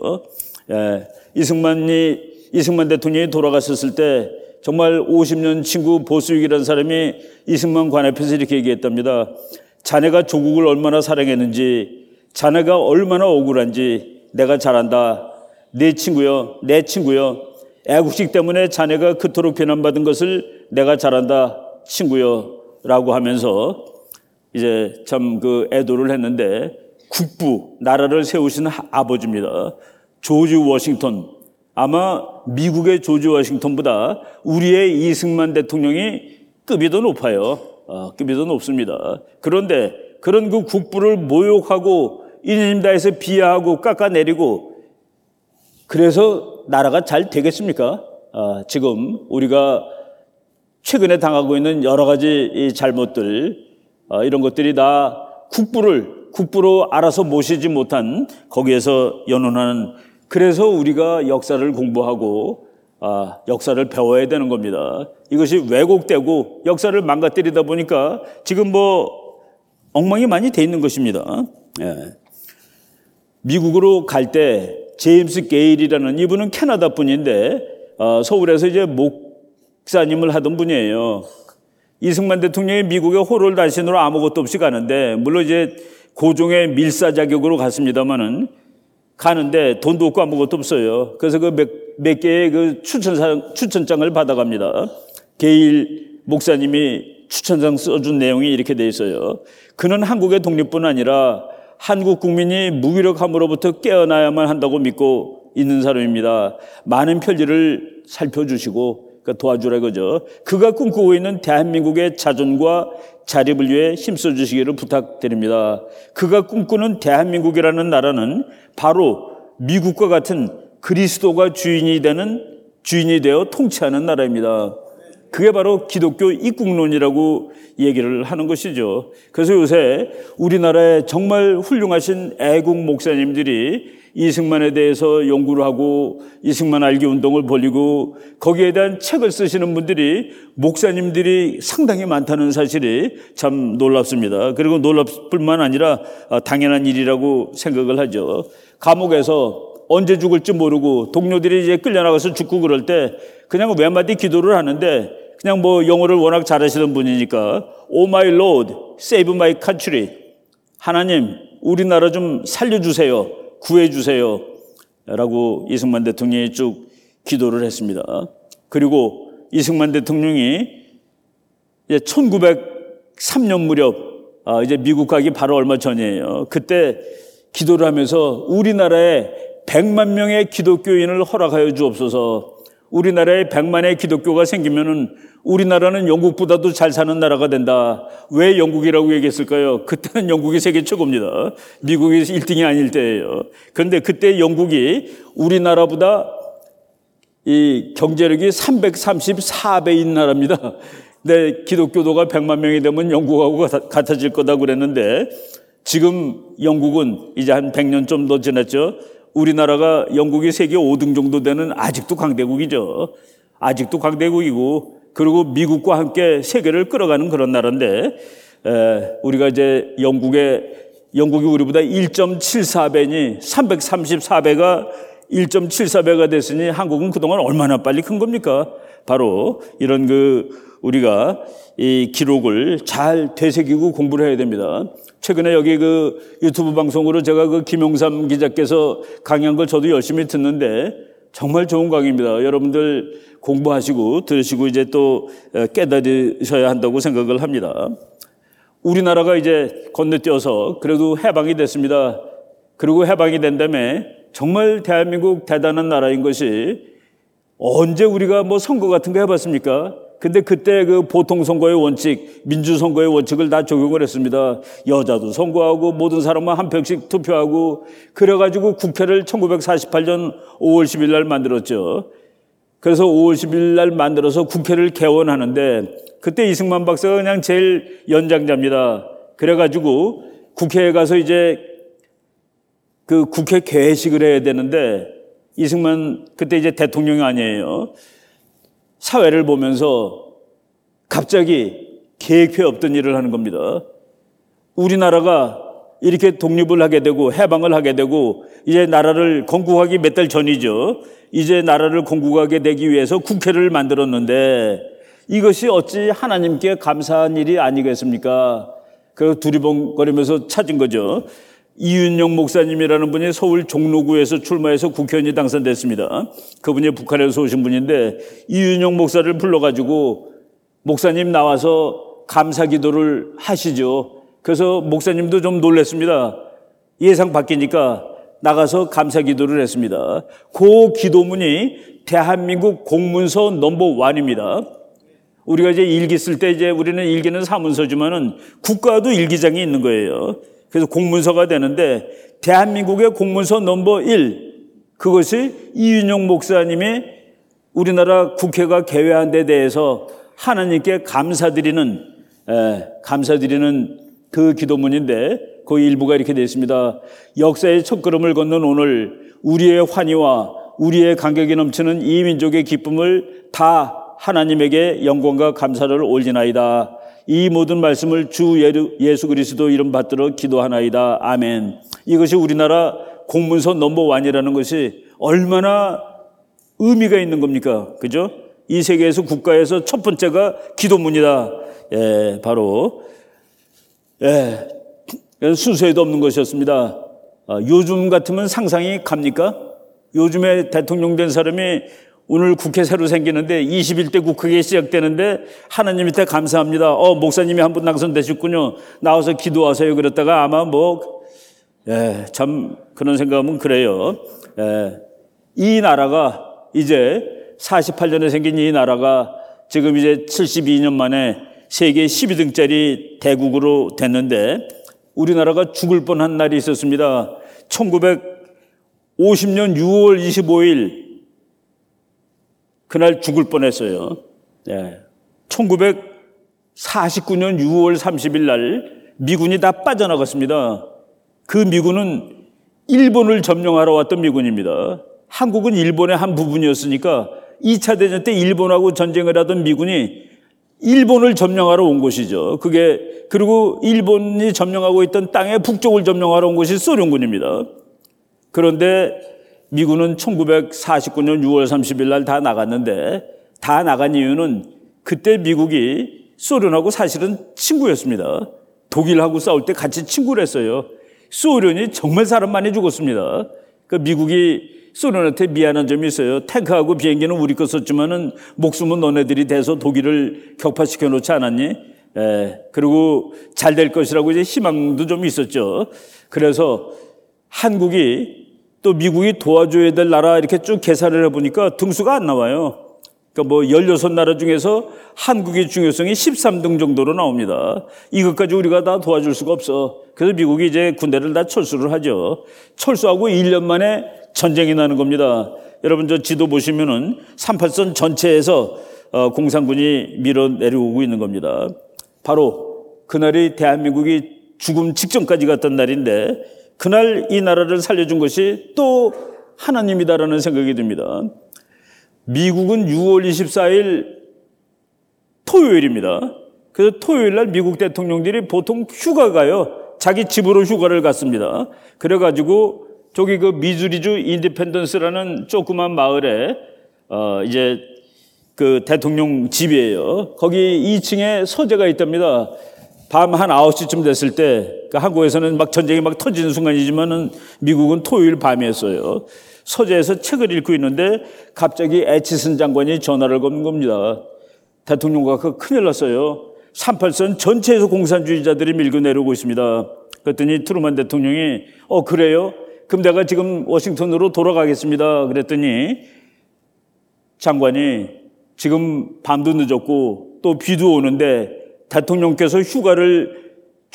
이승만 대통령이 돌아갔었을 때 정말 50년 친구 보수익이라는 사람이 이승만 관 앞에서 이렇게 얘기했답니다. 자네가 조국을 얼마나 사랑했는지, 자네가 얼마나 억울한지 내가 잘 안다. 내 친구여. 애국식 때문에 자네가 그토록 비난받은 것을 내가 잘 안다. 친구여. 라고 하면서 이제 참 애도를 했는데 국부, 나라를 세우신 아버지입니다. 조지 워싱턴. 아마 미국의 조지 워싱턴보다 우리의 이승만 대통령이 급이 더 높아요. 급이 더 높습니다. 그런데 그런 그 국부를 모욕하고 이님 다해서 비하하고 깎아내리고 그래서 나라가 잘 되겠습니까? 지금 우리가 최근에 당하고 있는 여러 가지 이 잘못들 이런 것들이 다 국부로 알아서 모시지 못한 거기에서 연원하는 그래서 우리가 역사를 공부하고 역사를 배워야 되는 겁니다. 이것이 왜곡되고 역사를 망가뜨리다 보니까 지금 엉망이 많이 돼 있는 것입니다. 미국으로 갈 때 제임스 게일이라는 이분은 캐나다 분인데 서울에서 이제 목사님을 하던 분이에요. 이승만 대통령이 미국에 호롤 단신으로 아무것도 없이 가는데 물론 이제 고종의 밀사 자격으로 갔습니다만은 가는데 돈도 없고 아무것도 없어요. 그래서 몇 개의 추천장을 받아갑니다. 게일 목사님이 추천장 써준 내용이 이렇게 돼 있어요. 그는 한국의 독립뿐 아니라 한국 국민이 무기력함으로부터 깨어나야만 한다고 믿고 있는 사람입니다. 많은 편지를 살펴주시고 도와주라 이거죠. 그가 꿈꾸고 있는 대한민국의 자존과 자립을 위해 힘써주시기를 부탁드립니다. 그가 꿈꾸는 대한민국이라는 나라는 바로 미국과 같은 그리스도가 주인이 되어 통치하는 나라입니다. 그게 바로 기독교 입국론이라고 얘기를 하는 것이죠. 그래서 요새 우리나라에 정말 훌륭하신 애국 목사님들이 이승만에 대해서 연구를 하고 이승만 알기 운동을 벌이고 거기에 대한 책을 쓰시는 분들이 목사님들이 상당히 많다는 사실이 참 놀랍습니다. 그리고 놀랍을 뿐만 아니라 당연한 일이라고 생각을 하죠. 감옥에서 언제 죽을지 모르고 동료들이 이제 끌려나가서 죽고 그럴 때 그냥 외마디 기도를 하는데 그냥 뭐 영어를 워낙 잘하시는 분이니까 Oh my Lord, save my country. 하나님, 우리나라 좀 살려주세요. 구해주세요. 라고 이승만 대통령이 쭉 기도를 했습니다. 그리고 이승만 대통령이 이제 1903년 무렵, 이제 미국 가기 바로 얼마 전이에요. 그때 기도를 하면서 우리나라에 100만 명의 기독교인을 허락하여 주옵소서. 우리나라에 100만의 기독교가 생기면은 우리나라는 영국보다도 잘 사는 나라가 된다. 왜 영국이라고 얘기했을까요? 그때는 영국이 세계 최고입니다. 미국이 1등이 아닐 때예요. 그런데 그때 영국이 우리나라보다 이 경제력이 334배인 나라입니다. 근데 기독교도가 100만 명이 되면 영국하고 같아질 거다 그랬는데 지금 영국은 이제 한 100년 좀 더 지났죠. 우리나라가 영국이 세계 5등 정도 되는 아직도 강대국이죠. 아직도 강대국이고 그리고 미국과 함께 세계를 끌어가는 그런 나라인데 우리가 이제 영국이 우리보다 1.74배니 334배가 1.74배가 됐으니 한국은 그동안 얼마나 빨리 큰 겁니까? 바로 이런 우리가 이 기록을 잘 되새기고 공부를 해야 됩니다. 최근에 여기 유튜브 방송으로 제가 김용삼 기자께서 강의한 걸 저도 열심히 듣는데 정말 좋은 강의입니다. 여러분들 공부하시고 들으시고 이제 또 깨달으셔야 한다고 생각을 합니다. 우리나라가 이제 건너뛰어서 그래도 해방이 됐습니다. 그리고 해방이 된 다음에 정말 대한민국 대단한 나라인 것이 언제 우리가 뭐 선거 같은 거 해봤습니까? 근데 그때 보통선거의 원칙, 민주선거의 원칙을 다 적용을 했습니다. 여자도 선거하고 모든 사람은 한 표씩 투표하고 그래가지고 국회를 1948년 5월 10일 날 만들었죠. 그래서 5월 10일 날 만들어서 국회를 개원하는데 그때 이승만 박사가 그냥 제일 연장자입니다. 그래가지고 국회에 가서 이제 국회 개회식을 해야 되는데 이승만 그때 이제 대통령이 아니에요. 사회를 보면서 갑자기 계획표 없던 일을 하는 겁니다. 우리나라가 이렇게 독립을 하게 되고 해방을 하게 되고 이제 나라를 건국하기 몇 달 전이죠. 이제 나라를 건국하게 되기 위해서 국회를 만들었는데 이것이 어찌 하나님께 감사한 일이 아니겠습니까? 그래서 두리번거리면서 찾은 거죠. 이윤영 목사님이라는 분이 서울 종로구에서 출마해서 국회의원이 당선됐습니다. 그분이 북한에서 오신 분인데 이윤영 목사를 불러가지고 목사님 나와서 감사 기도를 하시죠. 그래서 목사님도 좀 놀랐습니다. 예상 바뀌니까 나가서 감사 기도를 했습니다. 그 기도문이 대한민국 공문서 넘버 1입니다. 우리가 이제 일기 쓸 때 이제 우리는 일기는 사문서지만은 국가도 일기장이 있는 거예요. 그래서 공문서가 되는데 대한민국의 공문서 넘버 1 그것이 이윤영 목사님이 우리나라 국회가 개회한 데 대해서 하나님께 감사드리는 그 기도문인데 그 일부가 이렇게 되어 있습니다. 역사의 첫걸음을 걷는 오늘 우리의 환희와 우리의 감격이 넘치는 이 민족의 기쁨을 다 하나님에게 영광과 감사를 올리나이다. 이 모든 말씀을 주 예수 그리스도 이름 받들어 기도하나이다. 아멘. 이것이 우리나라 공문서 넘버 1이라는 것이 얼마나 의미가 있는 겁니까? 그죠? 이 세계에서 국가에서 첫 번째가 기도문이다. 바로 순서에도 없는 것이었습니다. 요즘 같으면 상상이 갑니까? 요즘에 대통령 된 사람이 오늘 국회 새로 생기는데 21대 국회가 시작되는데 하나님 밑에 감사합니다. 목사님이 한 분 당선되셨군요. 나와서 기도하세요. 그랬다가 아마 참 그런 생각하면 그래요. 이 나라가 이제 48년에 생긴 이 나라가 지금 이제 72년 만에 세계 12등짜리 대국으로 됐는데 우리나라가 죽을 뻔한 날이 있었습니다. 1950년 6월 25일 그날 죽을 뻔했어요. 1949년 6월 30일 날 미군이 다 빠져나갔습니다. 그 미군은 일본을 점령하러 왔던 미군입니다. 한국은 일본의 한 부분이었으니까 2차 대전 때 일본하고 전쟁을 하던 미군이 일본을 점령하러 온 곳이죠. 그리고 일본이 점령하고 있던 땅의 북쪽을 점령하러 온 곳이 소련군입니다. 그런데 미군은 1949년 6월 30일 날 다 나갔는데, 다 나간 이유는 그때 미국이 소련하고 사실은 친구였습니다. 독일하고 싸울 때 같이 친구를 했어요. 소련이 정말 사람 많이 죽었습니다. 그 미국이 소련한테 미안한 점이 있어요. 탱크하고 비행기는 우리 거 썼지만은 목숨은 너네들이 대서 독일을 격파시켜 놓지 않았니? 그리고 잘 될 것이라고 이제 희망도 좀 있었죠. 그래서 한국이 또 미국이 도와줘야 될 나라 이렇게 쭉 계산을 해보니까 등수가 안 나와요. 그러니까 16나라 중에서 한국의 중요성이 13등 정도로 나옵니다. 이것까지 우리가 다 도와줄 수가 없어. 그래서 미국이 이제 군대를 다 철수를 하죠. 철수하고 1년 만에 전쟁이 나는 겁니다. 여러분 저 지도 보시면은 38선 전체에서 공산군이 밀어 내려오고 있는 겁니다. 바로 그날이 대한민국이 죽음 직전까지 갔던 날인데, 그날 이 나라를 살려준 것이 또 하나님이다라는 생각이 듭니다. 미국은 6월 24일 토요일입니다. 그래서 토요일 날 미국 대통령들이 보통 휴가 가요. 자기 집으로 휴가를 갔습니다. 그래가지고 저기 그 미주리주 인디펜던스라는 조그만 마을에 이제 그 대통령 집이에요. 거기 2층에 서재가 있답니다. 밤 한 9시쯤 됐을 때, 그 한국에서는 막 전쟁이 막 터지는 순간이지만은 미국은 토요일 밤이었어요. 서재에서 책을 읽고 있는데 갑자기 애치슨 장관이 전화를 거는 겁니다. 대통령과 큰일 났어요. 38선 전체에서 공산주의자들이 밀고 내려오고 있습니다. 그랬더니 트루만 대통령이 그래요? 그럼 내가 지금 워싱턴으로 돌아가겠습니다. 그랬더니 장관이 지금 밤도 늦었고 또 비도 오는데 대통령께서 휴가를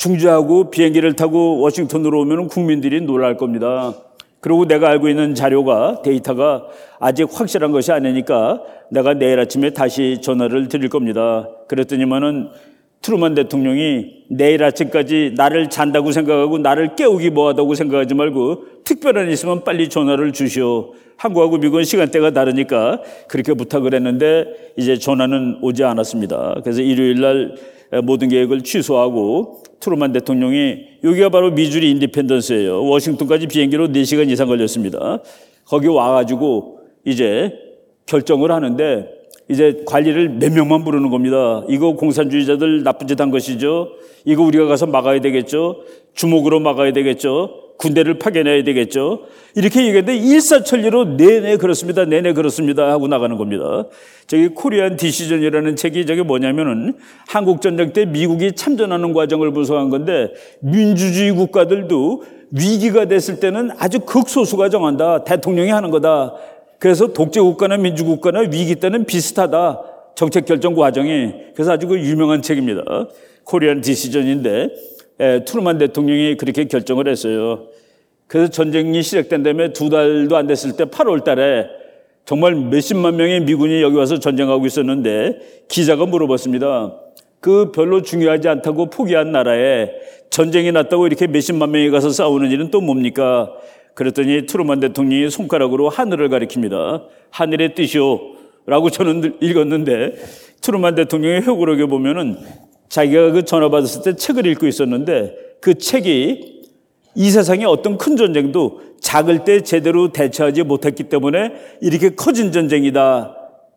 중지하고 비행기를 타고 워싱턴으로 오면 국민들이 놀랄 겁니다. 그리고 내가 알고 있는 자료가, 데이터가 아직 확실한 것이 아니니까 내가 내일 아침에 다시 전화를 드릴 겁니다. 그랬더니만은 트루만 대통령이 내일 아침까지 나를 잔다고 생각하고 나를 깨우기 뭐하다고 생각하지 말고 특별한 일 있으면 빨리 전화를 주시오. 한국하고 미국은 시간대가 다르니까 그렇게 부탁을 했는데 이제 전화는 오지 않았습니다. 그래서 일요일 날 모든 계획을 취소하고 트루만 대통령이, 여기가 바로 미주리 인디펜던스예요. 워싱턴까지 비행기로 4시간 이상 걸렸습니다. 거기 와가지고 이제 결정을 하는데 이제 관리를 몇 명만 부르는 겁니다. 이거 공산주의자들 나쁜 짓 한 것이죠. 이거 우리가 가서 막아야 되겠죠. 주먹으로 막아야 되겠죠. 군대를 파견해야 되겠죠. 이렇게 얘기했는데 일사천리로 네네 그렇습니다. 네네 그렇습니다 하고 나가는 겁니다. 저기 코리안 디시전이라는 책이 저게 뭐냐면은 한국 전쟁 때 미국이 참전하는 과정을 분석한 건데, 민주주의 국가들도 위기가 됐을 때는 아주 극소수가 정한다. 대통령이 하는 거다. 그래서 독재국가나 민주국가나 위기 때는 비슷하다. 정책 결정 과정이. 그래서 아주 유명한 책입니다. 코리안 디시전인데 트루만 대통령이 그렇게 결정을 했어요. 그래서 전쟁이 시작된 다음에 2달도 안 됐을 때 8월 달에 정말 몇십만 명의 미군이 여기 와서 전쟁하고 있었는데 기자가 물어봤습니다. 그 별로 중요하지 않다고 포기한 나라에 전쟁이 났다고 이렇게 몇십만 명이 가서 싸우는 일은 또 뭡니까? 그랬더니 트루만 대통령이 손가락으로 하늘을 가리킵니다. 하늘의 뜻이오 라고 저는 읽었는데, 트루만 대통령의 회고록에 보면은 자기가 그 전화 받았을 때 책을 읽고 있었는데 그 책이 이 세상의 어떤 큰 전쟁도 작을 때 제대로 대처하지 못했기 때문에 이렇게 커진 전쟁이다.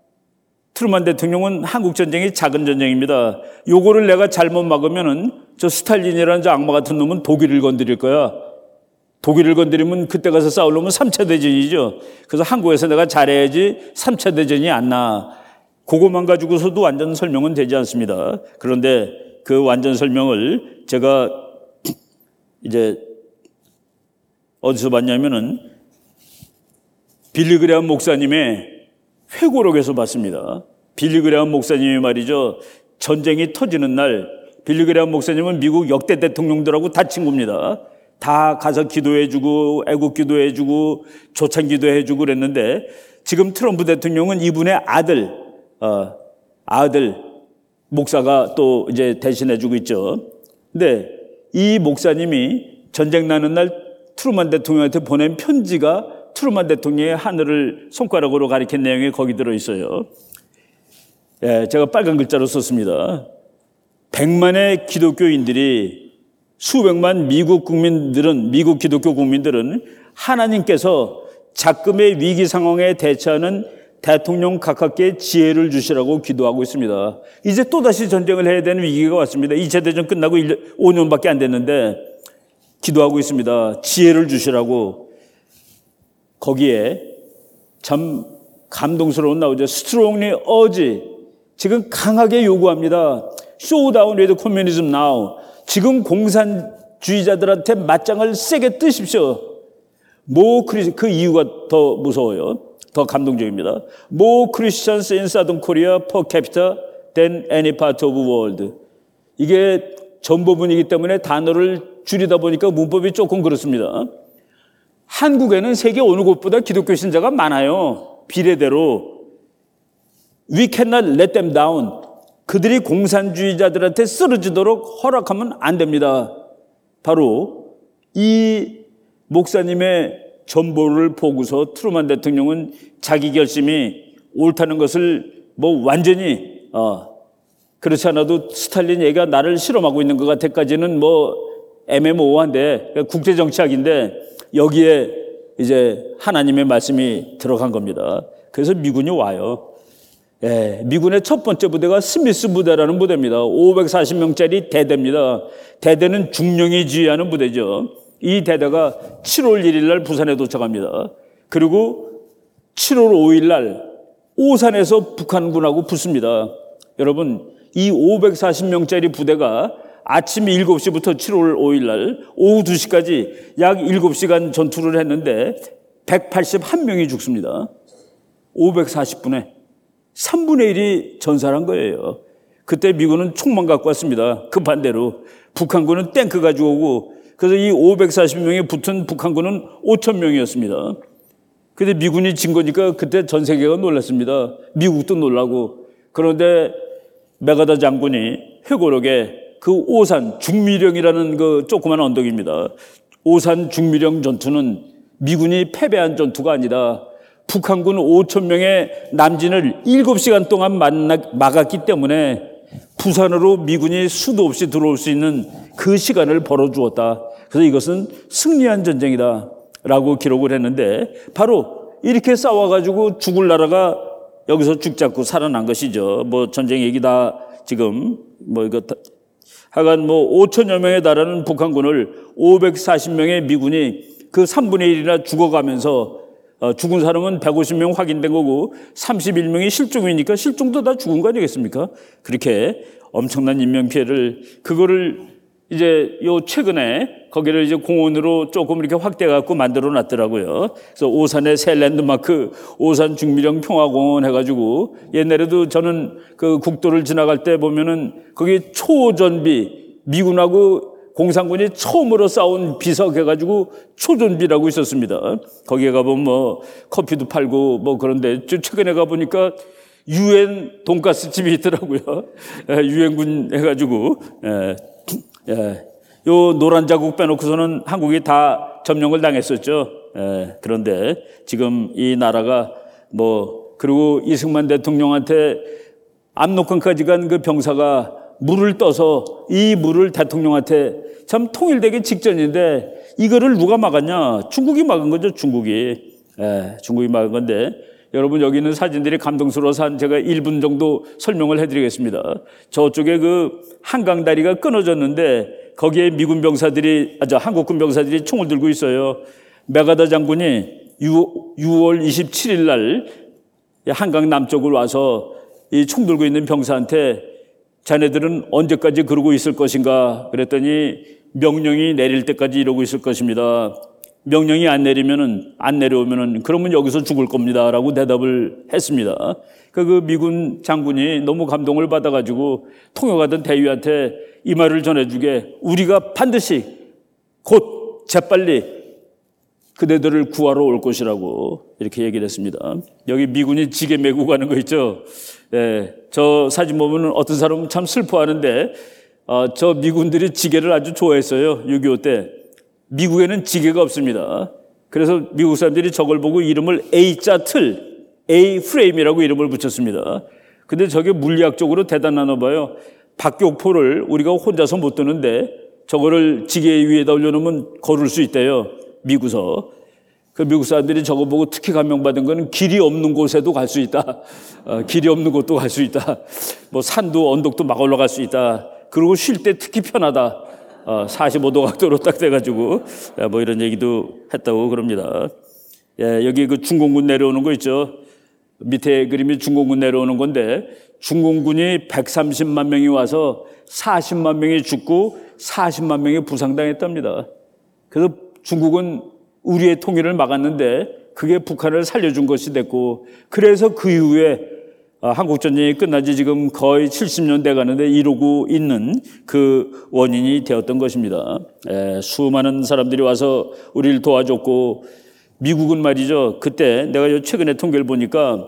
트루만 대통령은 한국 전쟁이 작은 전쟁입니다. 요거를 내가 잘못 막으면은 저 스탈린이라는 저 악마 같은 놈은 독일을 건드릴 거야. 독일을 건드리면 그때 가서 싸우려면 3차 대전이죠. 그래서 한국에서 내가 잘해야지 3차 대전이 안 나. 그것만 가지고서도 완전 설명은 되지 않습니다. 그런데 그 완전 설명을 제가 이제 어디서 봤냐면은 빌리 그레함 목사님의 회고록에서 봤습니다. 빌리 그레함 목사님이 말이죠. 전쟁이 터지는 날 빌리 그레함 목사님은 미국 역대 대통령들하고 다 친구입니다. 다 가서 기도해주고 애국 기도해주고 조찬 기도해주고 그랬는데, 지금 트럼프 대통령은 이분의 아들 목사가 또 이제 대신해주고 있죠. 근데 이 목사님이 전쟁 나는 날 트루만 대통령한테 보낸 편지가 트루만 대통령의 하늘을 손가락으로 가리킨 내용이 거기 들어있어요. 예, 제가 빨간 글자로 썼습니다. 100만의 기독교인들이 수백만 미국 기독교 국민들은 하나님께서 작금의 위기 상황에 대처하는 대통령 각각께 지혜를 주시라고 기도하고 있습니다. 이제 또다시 전쟁을 해야 되는 위기가 왔습니다. 2차 대전 끝나고 5년밖에 안 됐는데 기도하고 있습니다. 지혜를 주시라고. 거기에 참 감동스러운 나오죠. Strongly urge. 지금 강하게 요구합니다. Showdown with communism now. 지금 공산주의자들한테 맞짱을 세게 뜨십시오. 그 이유가 더 무서워요. 더 감동적입니다. More Christians in Southern Korea per capita than any part of the world. 이게 전보문이기 때문에 단어를 줄이다 보니까 문법이 조금 그렇습니다. 한국에는 세계 어느 곳보다 기독교 신자가 많아요. 비례대로. We cannot let them down. 그들이 공산주의자들한테 쓰러지도록 허락하면 안 됩니다. 바로 이 목사님의 전보를 보고서 트루만 대통령은 자기 결심이 옳다는 것을 완전히 그렇지 않아도 스탈린 얘기가 나를 실험하고 있는 것 같아까지는 애매모호한데 국제정치학인데 여기에 이제 하나님의 말씀이 들어간 겁니다. 그래서 미군이 와요. 예, 미군의 첫 번째 부대가 스미스 부대라는 부대입니다. 540명짜리 대대입니다. 대대는 중령이 지휘하는 부대죠. 이 대대가 7월 1일 날 부산에 도착합니다. 그리고 7월 5일 날 오산에서 북한군하고 붙습니다. 여러분, 이 540명짜리 부대가 아침 7시부터 7월 5일 날 오후 2시까지 약 7시간 전투를 했는데 181명이 죽습니다. 540분에 3분의 1이 전사한 거예요. 그때 미군은 총만 갖고 왔습니다. 급한 대로. 북한군은 탱크 가지고 오고, 그래서 이 540명이 붙은 북한군은 5,000명이었습니다. 근데 미군이 진 거니까 그때 전 세계가 놀랐습니다. 미국도 놀라고. 그런데 메가다 장군이 회고록에 그 오산 중미령이라는 그 조그만 언덕입니다. 오산 중미령 전투는 미군이 패배한 전투가 아니다. 북한군 5,000명의 남진을 7시간 동안 막았기 때문에 부산으로 미군이 수도 없이 들어올 수 있는 그 시간을 벌어주었다. 그래서 이것은 승리한 전쟁이다 라고 기록을 했는데, 바로 이렇게 싸워가지고 죽을 나라가 여기서 죽지 않고 살아난 것이죠. 전쟁 얘기 다 지금 하여간 5천여 명에 달하는 북한군을 540명의 미군이 그 3분의 1이나 죽어가면서 죽은 사람은 150명 확인된 거고 31명이 실종이니까 실종도 다 죽은 거 아니겠습니까? 그렇게 엄청난 인명피해를, 그거를 이제 최근에 거기를 이제 공원으로 조금 이렇게 확대해갖고 만들어 놨더라고요. 그래서 오산의 새 랜드마크, 오산 중미령 평화공원 해가지고, 옛날에도 저는 그 국도를 지나갈 때 보면은 거기 초전비, 미군하고 공산군이 처음으로 싸운 비석 해가지고 초전비라고 있었습니다. 거기에 가보면 커피도 팔고 그런데 최근에 가보니까 유엔 돈가스 집이 있더라고요. 유엔군 해가지고. 요 노란 자국 빼놓고서는 한국이 다 점령을 당했었죠. 그런데 지금 이 나라가 그리고 이승만 대통령한테 압록강까지 간 그 병사가 물을 떠서 이 물을 대통령한테, 참 통일되기 직전인데 이거를 누가 막았냐? 중국이 막은 거죠, 중국이. 중국이 막은 건데, 여러분 여기 있는 사진들이 감동스러워서 제가 1분 정도 설명을 해드리겠습니다. 저쪽에 그 한강다리가 끊어졌는데 거기에 미군 병사들이, 한국군 병사들이 총을 들고 있어요. 메가다 장군이 6월 27일 날 한강 남쪽으로 와서 이 총 들고 있는 병사한테 자네들은 언제까지 그러고 있을 것인가? 그랬더니 명령이 내릴 때까지 이러고 있을 것입니다. 명령이 안 내려오면은 그러면 여기서 죽을 겁니다. 라고 대답을 했습니다. 그 미군 장군이 너무 감동을 받아가지고 통역하던 대위한테 이 말을 전해주게, 우리가 반드시 곧 재빨리 그대들을 구하러 올 것이라고 이렇게 얘기를 했습니다. 여기 미군이 지게 메고 가는 거 있죠. 저 사진 보면 어떤 사람은 참 슬퍼하는데 저 미군들이 지게를 아주 좋아했어요. 6.25 때. 미국에는 지게가 없습니다. 그래서 미국 사람들이 저걸 보고 이름을 A자 틀, A-프레임이라고 이름을 붙였습니다. 근데 저게 물리학적으로 대단하나 봐요. 박격포를 우리가 혼자서 못 드는데 저거를 지게 위에다 올려놓으면 걸을 수 있대요. 미국서. 그 미국 사람들이 저거 보고 특히 감명받은 거는 길이 없는 곳에도 갈 수 있다. 길이 없는 곳도 갈 수 있다. 뭐 산도 언덕도 막 올라갈 수 있다. 그리고 쉴 때 특히 편하다. 45도 각도로 딱 돼가지고 뭐 이런 얘기도 했다고 그럽니다. 예, 여기 그 중공군 내려오는 거 있죠. 밑에 그림이 중공군 내려오는 건데 중공군이 130만 명이 와서 40만 명이 죽고 40만 명이 부상당했답니다. 그래서 중국은 우리의 통일을 막았는데 그게 북한을 살려준 것이 됐고 그래서 그 이후에 한국전쟁이 끝난 지 지금 거의 70년 돼 가는데 이루고 있는 그 원인이 되었던 것입니다. 수많은 사람들이 와서 우리를 도와줬고 미국은 말이죠. 그때 내가 최근에 통계를 보니까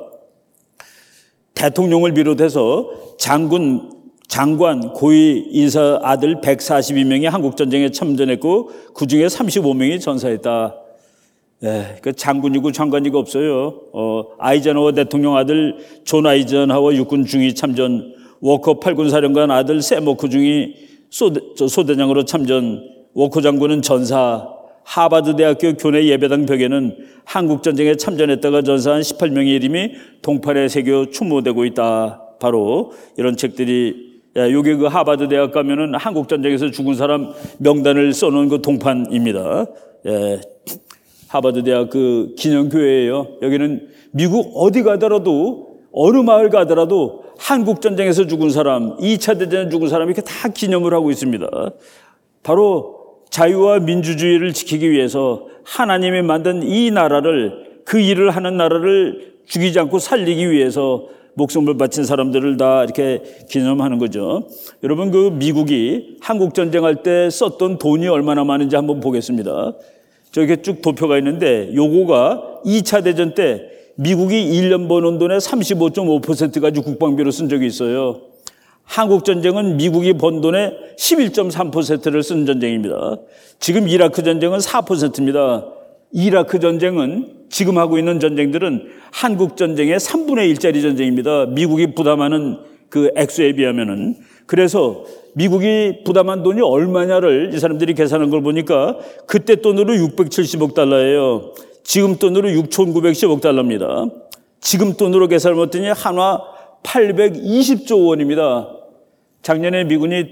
대통령을 비롯해서 장관, 고위 인사 아들 142명이 한국전쟁에 참전했고 그중에 35명이 전사했다. 그 장군이고 장관이고 없어요. 아이젠하워 대통령 아들 존 아이젠하워 육군 중위 참전, 워커 8군 사령관 아들 샘 워커 중위 소대장으로 참전, 워커 장군은 전사, 하버드 대학교 교내 예배당 벽에는 한국전쟁에 참전했다가 전사한 18명의 이름이 동판에 새겨 추모되고 있다. 바로 이런 책들이, 요게 그 하버드 대학 가면은 한국전쟁에서 죽은 사람 명단을 써놓은 그 동판입니다. 하버드 대학 그 기념교회예요. 여기는 미국 어디 가더라도 어느 마을 가더라도 한국전쟁에서 죽은 사람, 2차 대전에 죽은 사람 이렇게 다 기념을 하고 있습니다. 바로 자유와 민주주의를 지키기 위해서 하나님이 만든 이 나라를, 그 일을 하는 나라를 죽이지 않고 살리기 위해서 목숨을 바친 사람들을 다 이렇게 기념하는 거죠. 여러분, 그 미국이 한국전쟁할 때 썼던 돈이 얼마나 많은지 한번 보겠습니다. 저렇게 쭉 도표가 있는데 요거가 2차 대전 때 미국이 1년 버는 돈의 35.5%까지 국방비로 쓴 적이 있어요. 한국전쟁은 미국이 번 돈의 11.3%를 쓴 전쟁입니다. 지금 이라크 전쟁은 4%입니다. 이라크 전쟁은 지금 하고 있는 전쟁들은 한국전쟁의 3분의 1짜리 전쟁입니다. 미국이 부담하는 그 액수에 비하면은. 그래서 미국이 부담한 돈이 얼마냐를 이 사람들이 계산한 걸 보니까 그때 돈으로 670억 달러예요. 지금 돈으로 6,910억 달러입니다. 지금 돈으로 계산을 했더니 한화 820조 원입니다. 작년에 미군이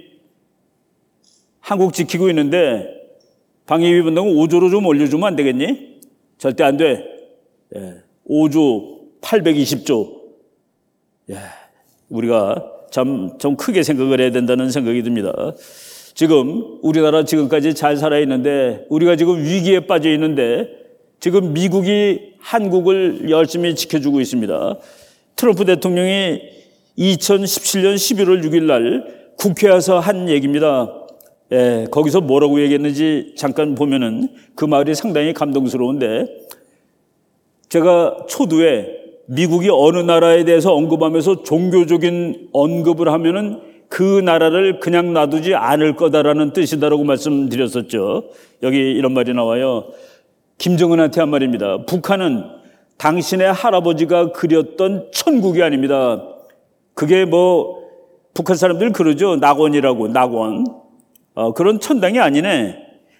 한국 지키고 있는데 방위비 분담금 5조로 좀 올려주면 안 되겠니? 절대 안 돼. 5조 820조. 우리가 좀 크게 생각을 해야 된다는 생각이 듭니다. 지금 우리나라 지금까지 잘 살아있는데 우리가 지금 위기에 빠져 있는데 지금 미국이 한국을 열심히 지켜주고 있습니다. 트럼프 대통령이 2017년 11월 6일 날 국회에 와서 한 얘기입니다. 거기서 뭐라고 얘기했는지 잠깐 보면은 그 말이 상당히 감동스러운데 제가 초두에 미국이 어느 나라에 대해서 언급하면서 종교적인 언급을 하면은 그 나라를 그냥 놔두지 않을 거다라는 뜻이다라고 말씀드렸었죠. 여기 이런 말이 나와요. 김정은한테 한 말입니다. 북한은 당신의 할아버지가 그렸던 천국이 아닙니다. 그게 뭐 북한 사람들 그러죠. 낙원이라고, 낙원. 그런 천당이 아니네.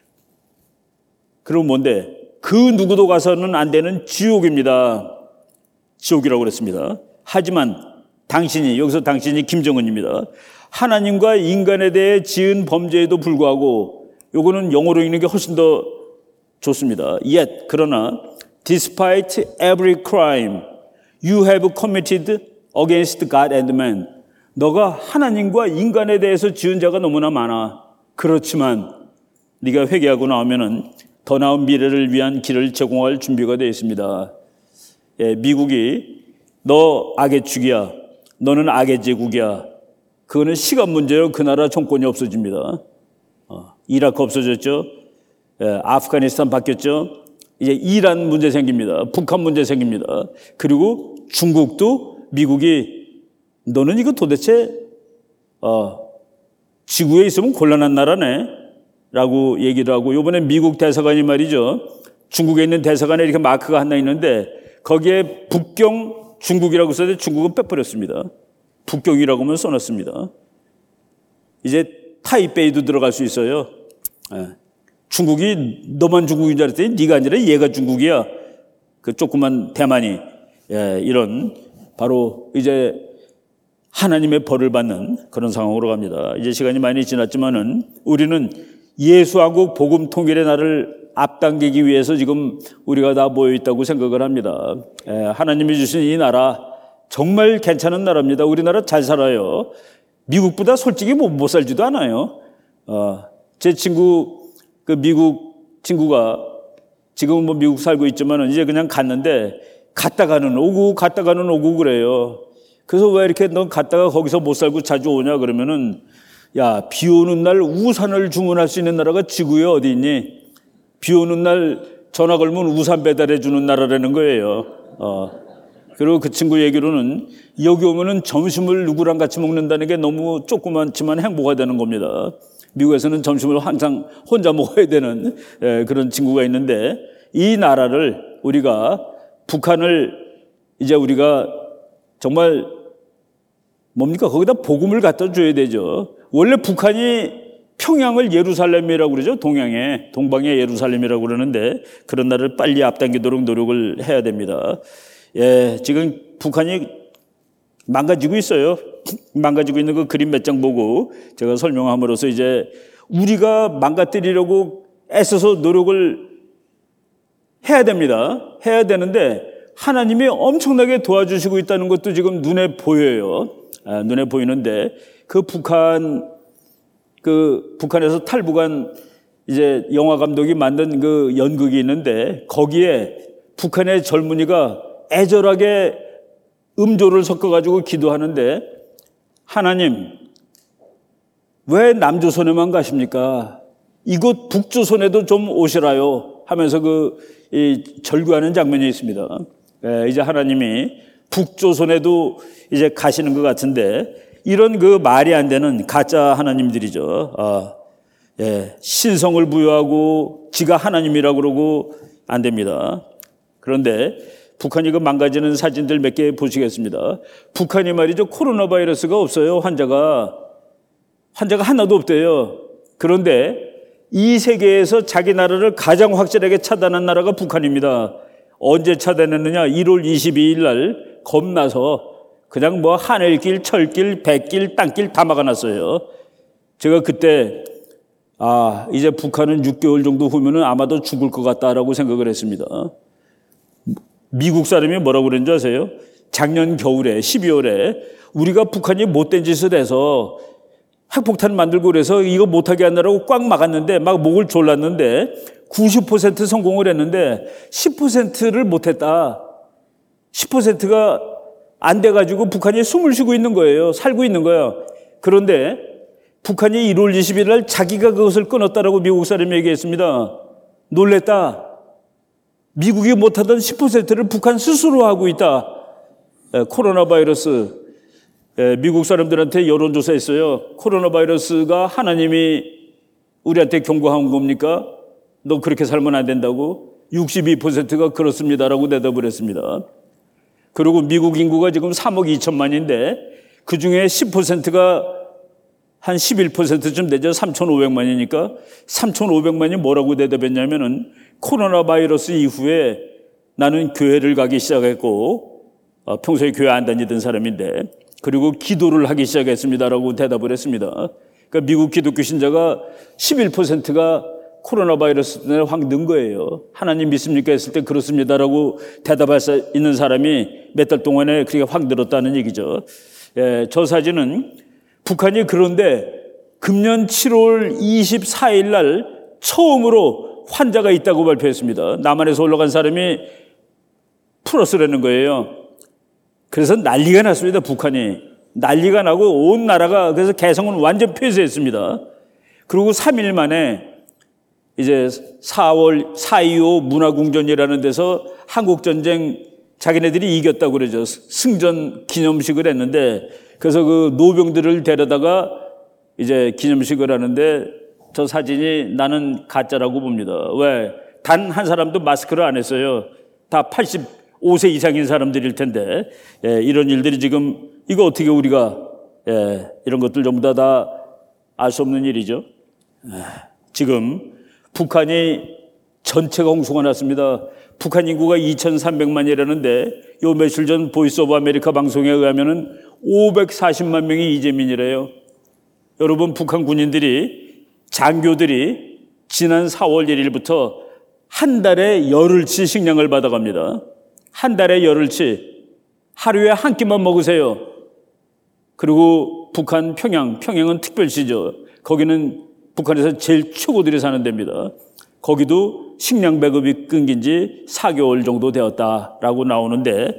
그럼 뭔데? 그 누구도 가서는 안 되는 지옥입니다. 지옥이라고 그랬습니다. 하지만 당신이, 여기서 당신이 김정은입니다. 하나님과 인간에 대해 지은 범죄에도 불구하고, 요거는 영어로 읽는 게 훨씬 더 좋습니다. Yet, 그러나 despite every crime you have committed against God and man. 너가 하나님과 인간에 대해서 지은 죄가 너무나 많아. 그렇지만 네가 회개하고 나오면은 더 나은 미래를 위한 길을 제공할 준비가 되어 있습니다. 미국이 너 악의 축이야. 너는 악의 제국이야. 그거는 시간 문제예요. 그 나라 정권이 없어집니다. 이라크 없어졌죠. 아프가니스탄 바뀌었죠. 이제 이란 문제 생깁니다. 북한 문제 생깁니다. 그리고 중국도 미국이 너는 이거 도대체 지구에 있으면 곤란한 나라네. 라고 얘기를 하고, 요번에 미국 대사관이 말이죠, 중국에 있는 대사관에 이렇게 마크가 하나 있는데 거기에 북경 중국이라고 써도 중국은 빼버렸습니다. 북경이라고만 써놨습니다. 이제 타이베이도 들어갈 수 있어요. 중국이 너만 중국인 줄 알았더니 네가 아니라 얘가 중국이야. 그 조그만 대만이. 이런 바로 이제 하나님의 벌을 받는 그런 상황으로 갑니다. 이제 시간이 많이 지났지만은 우리는 예수하고 복음 통일의 날을 앞당기기 위해서 지금 우리가 다 모여 있다고 생각을 합니다. 하나님이 주신 이 나라 정말 괜찮은 나라입니다. 우리나라 잘 살아요. 미국보다 솔직히 못 살지도 않아요. 제 친구, 그 미국 친구가 지금은 뭐 미국 살고 있지만 이제 그냥 갔는데 갔다가는 오고 그래요. 그래서 왜 이렇게 넌 갔다가 거기서 못 살고 자주 오냐 그러면은, 야, 비 오는 날 우산을 주문할 수 있는 나라가 지구에 어디 있니? 비 오는 날 전화 걸면 우산 배달해 주는 나라라는 거예요. 그리고 그 친구 얘기로는 여기 오면은 점심을 누구랑 같이 먹는다는 게 너무 조그맣지만 행복이 되는 겁니다. 미국에서는 점심을 항상 혼자 먹어야 되는 그런 친구가 있는데, 이 나라를 우리가, 북한을 이제 우리가 정말 뭡니까? 거기다 복음을 갖다 줘야 되죠. 원래 북한이 평양을 예루살렘이라고 그러죠. 동방의 예루살렘이라고 그러는데 그런 날을 빨리 앞당기도록 노력을 해야 됩니다. 지금 북한이 망가지고 있어요. 망가지고 있는 그 그림 몇 장 보고 제가 설명함으로써 이제 우리가 망가뜨리려고 애써서 노력을 해야 됩니다. 해야 되는데 하나님이 엄청나게 도와주시고 있다는 것도 지금 눈에 보여요. 눈에 보이는데 북한에서 탈북한 이제 영화 감독이 만든 그 연극이 있는데 거기에 북한의 젊은이가 애절하게 음조를 섞어가지고 기도하는데, 하나님, 왜 남조선에만 가십니까? 이곳 북조선에도 좀 오시라요 하면서 절규하는 장면이 있습니다. 이제 하나님이 북조선에도 이제 가시는 것 같은데, 이런 그 말이 안 되는 가짜 하나님들이죠. 신성을 부여하고 지가 하나님이라고 그러고 안 됩니다. 그런데 북한이 그 망가지는 사진들 몇 개 보시겠습니다. 북한이 말이죠, 코로나 바이러스가 없어요. 환자가 하나도 없대요. 그런데 이 세계에서 자기 나라를 가장 확실하게 차단한 나라가 북한입니다. 언제 차단했느냐? 1월 22일 날 겁나서 그냥 뭐 하늘길, 철길, 백길, 땅길 다 막아놨어요. 제가 그때 이제 북한은 6개월 정도 후면은 아마도 죽을 것 같다라고 생각을 했습니다. 미국 사람이 뭐라고 그랬는지 아세요? 작년 겨울에 12월에 우리가 북한이 못된 짓을 해서 핵폭탄 만들고 그래서 이거 못하게 하느라고 꽉 막았는데, 막 목을 졸랐는데 90% 성공을 했는데 10%를 못했다. 10%가 안 돼가지고 북한이 숨을 쉬고 있는 거예요. 살고 있는 거예요. 그런데 북한이 1월 20일 날 자기가 그것을 끊었다라고 미국 사람이 얘기했습니다. 놀랬다. 미국이 못하던 10%를 북한 스스로 하고 있다. 코로나 바이러스. 미국 사람들한테 여론조사했어요. 코로나 바이러스가 하나님이 우리한테 경고한 겁니까? 너 그렇게 살면 안 된다고? 62%가 그렇습니다라고 대답을 했습니다. 그리고 미국 인구가 지금 3억 2천만인데 그 중에 10%가 한 11%쯤 되죠. 3,500만이니까 3,500만이 뭐라고 대답했냐면은 코로나 바이러스 이후에 나는 교회를 가기 시작했고 평소에 교회 안 다니던 사람인데 그리고 기도를 하기 시작했습니다라고 대답을 했습니다. 그러니까 미국 기독교 신자가 11%가 코로나 바이러스 때문에 확 는 거예요. 하나님 믿습니까? 했을 때 그렇습니다라고 대답할 수 있는 사람이 몇 달 동안에 그렇게 확 늘었다는 얘기죠. 저 사진은 북한이 그런데 금년 7월 24일 날 처음으로 환자가 있다고 발표했습니다. 남한에서 올라간 사람이 플러스라는 거예요. 그래서 난리가 났습니다. 북한이. 난리가 나고 온 나라가 그래서 개성은 완전 폐쇄했습니다. 그리고 3일 만에 이제 4.25 문화궁전이라는 데서 한국전쟁 자기네들이 이겼다고 그러죠. 승전 기념식을 했는데 그래서 그 노병들을 데려다가 이제 기념식을 하는데 저 사진이 나는 가짜라고 봅니다. 왜? 단 한 사람도 마스크를 안 했어요. 다 85세 이상인 사람들일 텐데, 이런 일들이 지금, 이거 어떻게 우리가, 이런 것들 전부 다 알 수 없는 일이죠. 지금 북한이 전체가 홍수가 났습니다. 북한 인구가 2,300만이라는데 요 며칠 전 보이스 오브 아메리카 방송에 의하면은 540만 명이 이재민이래요. 여러분, 북한 군인들이, 장교들이 지난 4월 1일부터 한 달에 열흘치 식량을 받아갑니다. 한 달에 열흘치. 하루에 한 끼만 먹으세요. 그리고 북한 평양은 특별시죠. 거기는 북한에서 제일 최고들이 사는 데입니다. 거기도 식량 배급이 끊긴 지 4개월 정도 되었다라고 나오는데,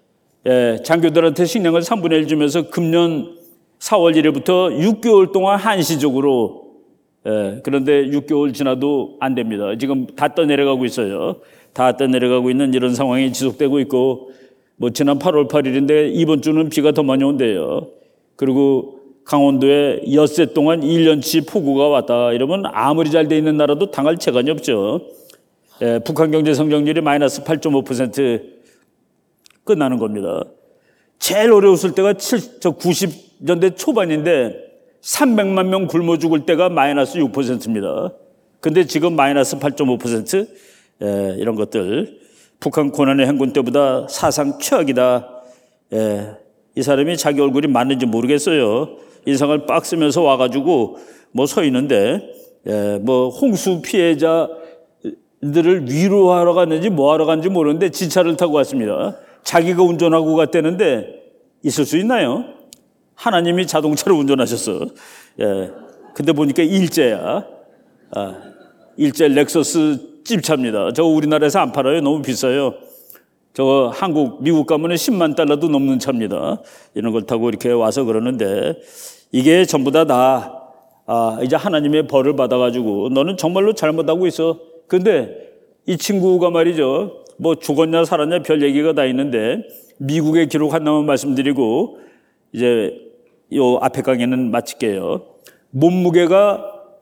장교들한테 식량을 3분의 1 주면서 금년 4월 1일부터 6개월 동안 한시적으로, 그런데 6개월 지나도 안 됩니다. 지금 다 떠내려가고 있어요. 다 떠내려가고 있는 이런 상황이 지속되고 있고, 지난 8월 8일인데 이번 주는 비가 더 많이 온대요. 그리고 강원도에 엿새 동안 1년치 폭우가 왔다. 이러면 아무리 잘 돼 있는 나라도 당할 재간이 없죠. 북한 경제 성장률이 마이너스 8.5% 끝나는 겁니다. 제일 어려웠을 때가 90년대 초반인데 300만 명 굶어 죽을 때가 마이너스 6%입니다. 근데 지금 마이너스 8.5%, 이런 것들. 북한 고난의 행군 때보다 사상 최악이다. 이 사람이 자기 얼굴이 맞는지 모르겠어요. 인상을 빡 쓰면서 와가지고 서 있는데, 홍수 피해자들을 위로하러 갔는지 뭐 하러 갔는지 모르는데 지차를 타고 왔습니다. 자기가 운전하고 갔다는데 있을 수 있나요? 하나님이 자동차를 운전하셨어. 근데 보니까 일제야. 일제 렉서스 찝차입니다. 저거 우리나라에서 안 팔아요. 너무 비싸요. 저거 미국 가면 10만 달러도 넘는 차입니다. 이런 걸 타고 이렇게 와서 그러는데, 이게 전부 다 이제 하나님의 벌을 받아가지고 너는 정말로 잘못하고 있어. 근데 이 친구가 말이죠. 죽었냐 살았냐 별 얘기가 다 있는데, 미국의 기록 하나만 말씀드리고 이제 요 앞에 강의는 마칠게요. 몸무게가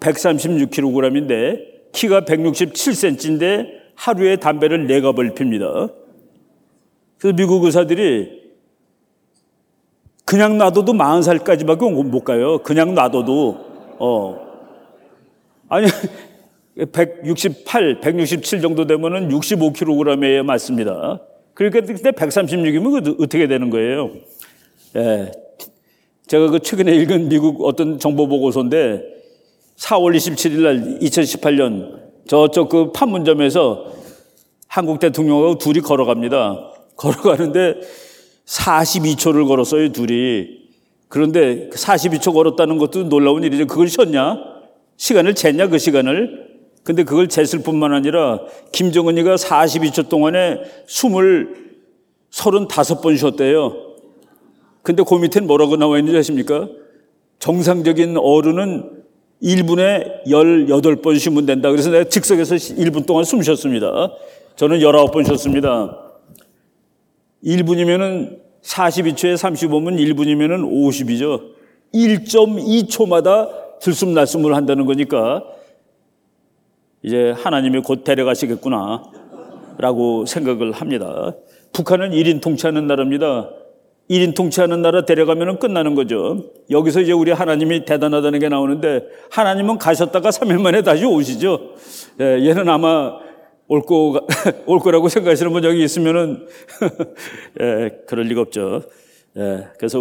136kg인데 키가 167cm인데 하루에 담배를 4갑을 핍니다. 그래서 미국 의사들이 그냥 놔둬도 40살까지밖에 못 가요. 그냥 놔둬도. 아니, 168, 167 정도 되면은 65kg에 맞습니다. 그러니까 근데 136이면 어떻게 되는 거예요? 제가 최근에 읽은 미국 어떤 정보 보고서인데 4월 27일 날 2018년 저쪽 판문점에서 한국 대통령하고 둘이 걸어갑니다. 걸어가는데 42초를 걸었어요, 둘이. 그런데 42초 걸었다는 것도 놀라운 일이죠. 그걸 쉬었냐? 시간을 쟀냐, 그 시간을? 근데 그걸 쟀을 뿐만 아니라 김정은이가 42초 동안에 숨을 35번 쉬었대요. 근데 그 밑에는 뭐라고 나와 있는지 아십니까? 정상적인 어른은 1분에 18번 쉬면 된다. 그래서 내가 즉석에서 1분 동안 숨 쉬었습니다. 저는 19번 쉬었습니다. 1분이면은 42초에 35면 1분이면은 50이죠. 1.2초마다 들숨 날숨을 한다는 거니까 이제 하나님이 곧 데려가시겠구나 라고 생각을 합니다. 북한은 1인 통치하는 나라입니다. 1인 통치하는 나라 데려가면 끝나는 거죠. 여기서 이제 우리 하나님이 대단하다는 게 나오는데, 하나님은 가셨다가 3일 만에 다시 오시죠. 얘는 아마 올 거라고 생각하시는 분 여기 있으면은, 그럴 리가 없죠. 그래서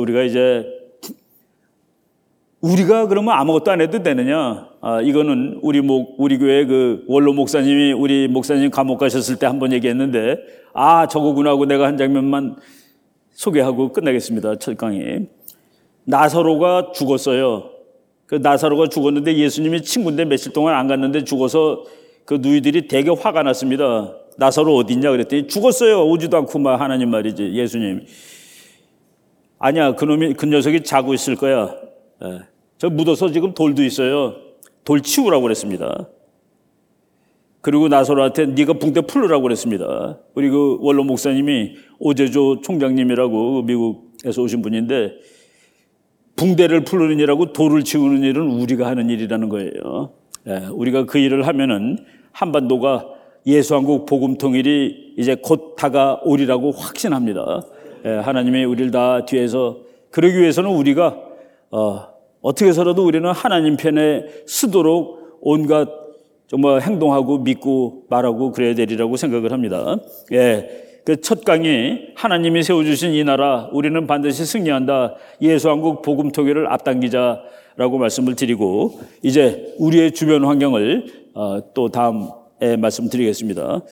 우리가 그러면 아무것도 안 해도 되느냐? 이거는 우리 교회 원로 목사님이 우리 목사님 감옥 가셨을 때 한번 얘기했는데, 저거구나 하고 내가 한 장면만 소개하고 끝내겠습니다. 첫 강의. 나사로가 죽었어요. 그 나사로가 죽었는데 예수님이 친구인데 며칠 동안 안 갔는데 죽어서 그 누이들이 되게 화가 났습니다. 나사로 어디 있냐 그랬더니 죽었어요. 오지도 않고 하나님 말이지, 예수님. 아니야, 그 녀석이 자고 있을 거야. 저 묻어서 지금 돌도 있어요. 돌 치우라고 그랬습니다. 그리고 나사로한테 네가 붕대 풀으라고 그랬습니다. 우리 원로 목사님이 오재조 총장님이라고 미국에서 오신 분인데, 붕대를 풀는 일하고 돌을 치우는 일은 우리가 하는 일이라는 거예요. 우리가 그 일을 하면은 한반도가 예수한국 복음 통일이 이제 곧 다가오리라고 확신합니다. 하나님이 우리를 다 뒤에서 그러기 위해서는 우리가 어떻게 해서라도 우리는 하나님 편에 서도록 온갖 정말 행동하고 믿고 말하고 그래야 되리라고 생각을 합니다. 그 첫 강의 하나님이 세워주신 이 나라 우리는 반드시 승리한다. 예수한국 복음 통일을 앞당기자라고 말씀을 드리고 이제 우리의 주변 환경을 또 다음에 말씀드리겠습니다.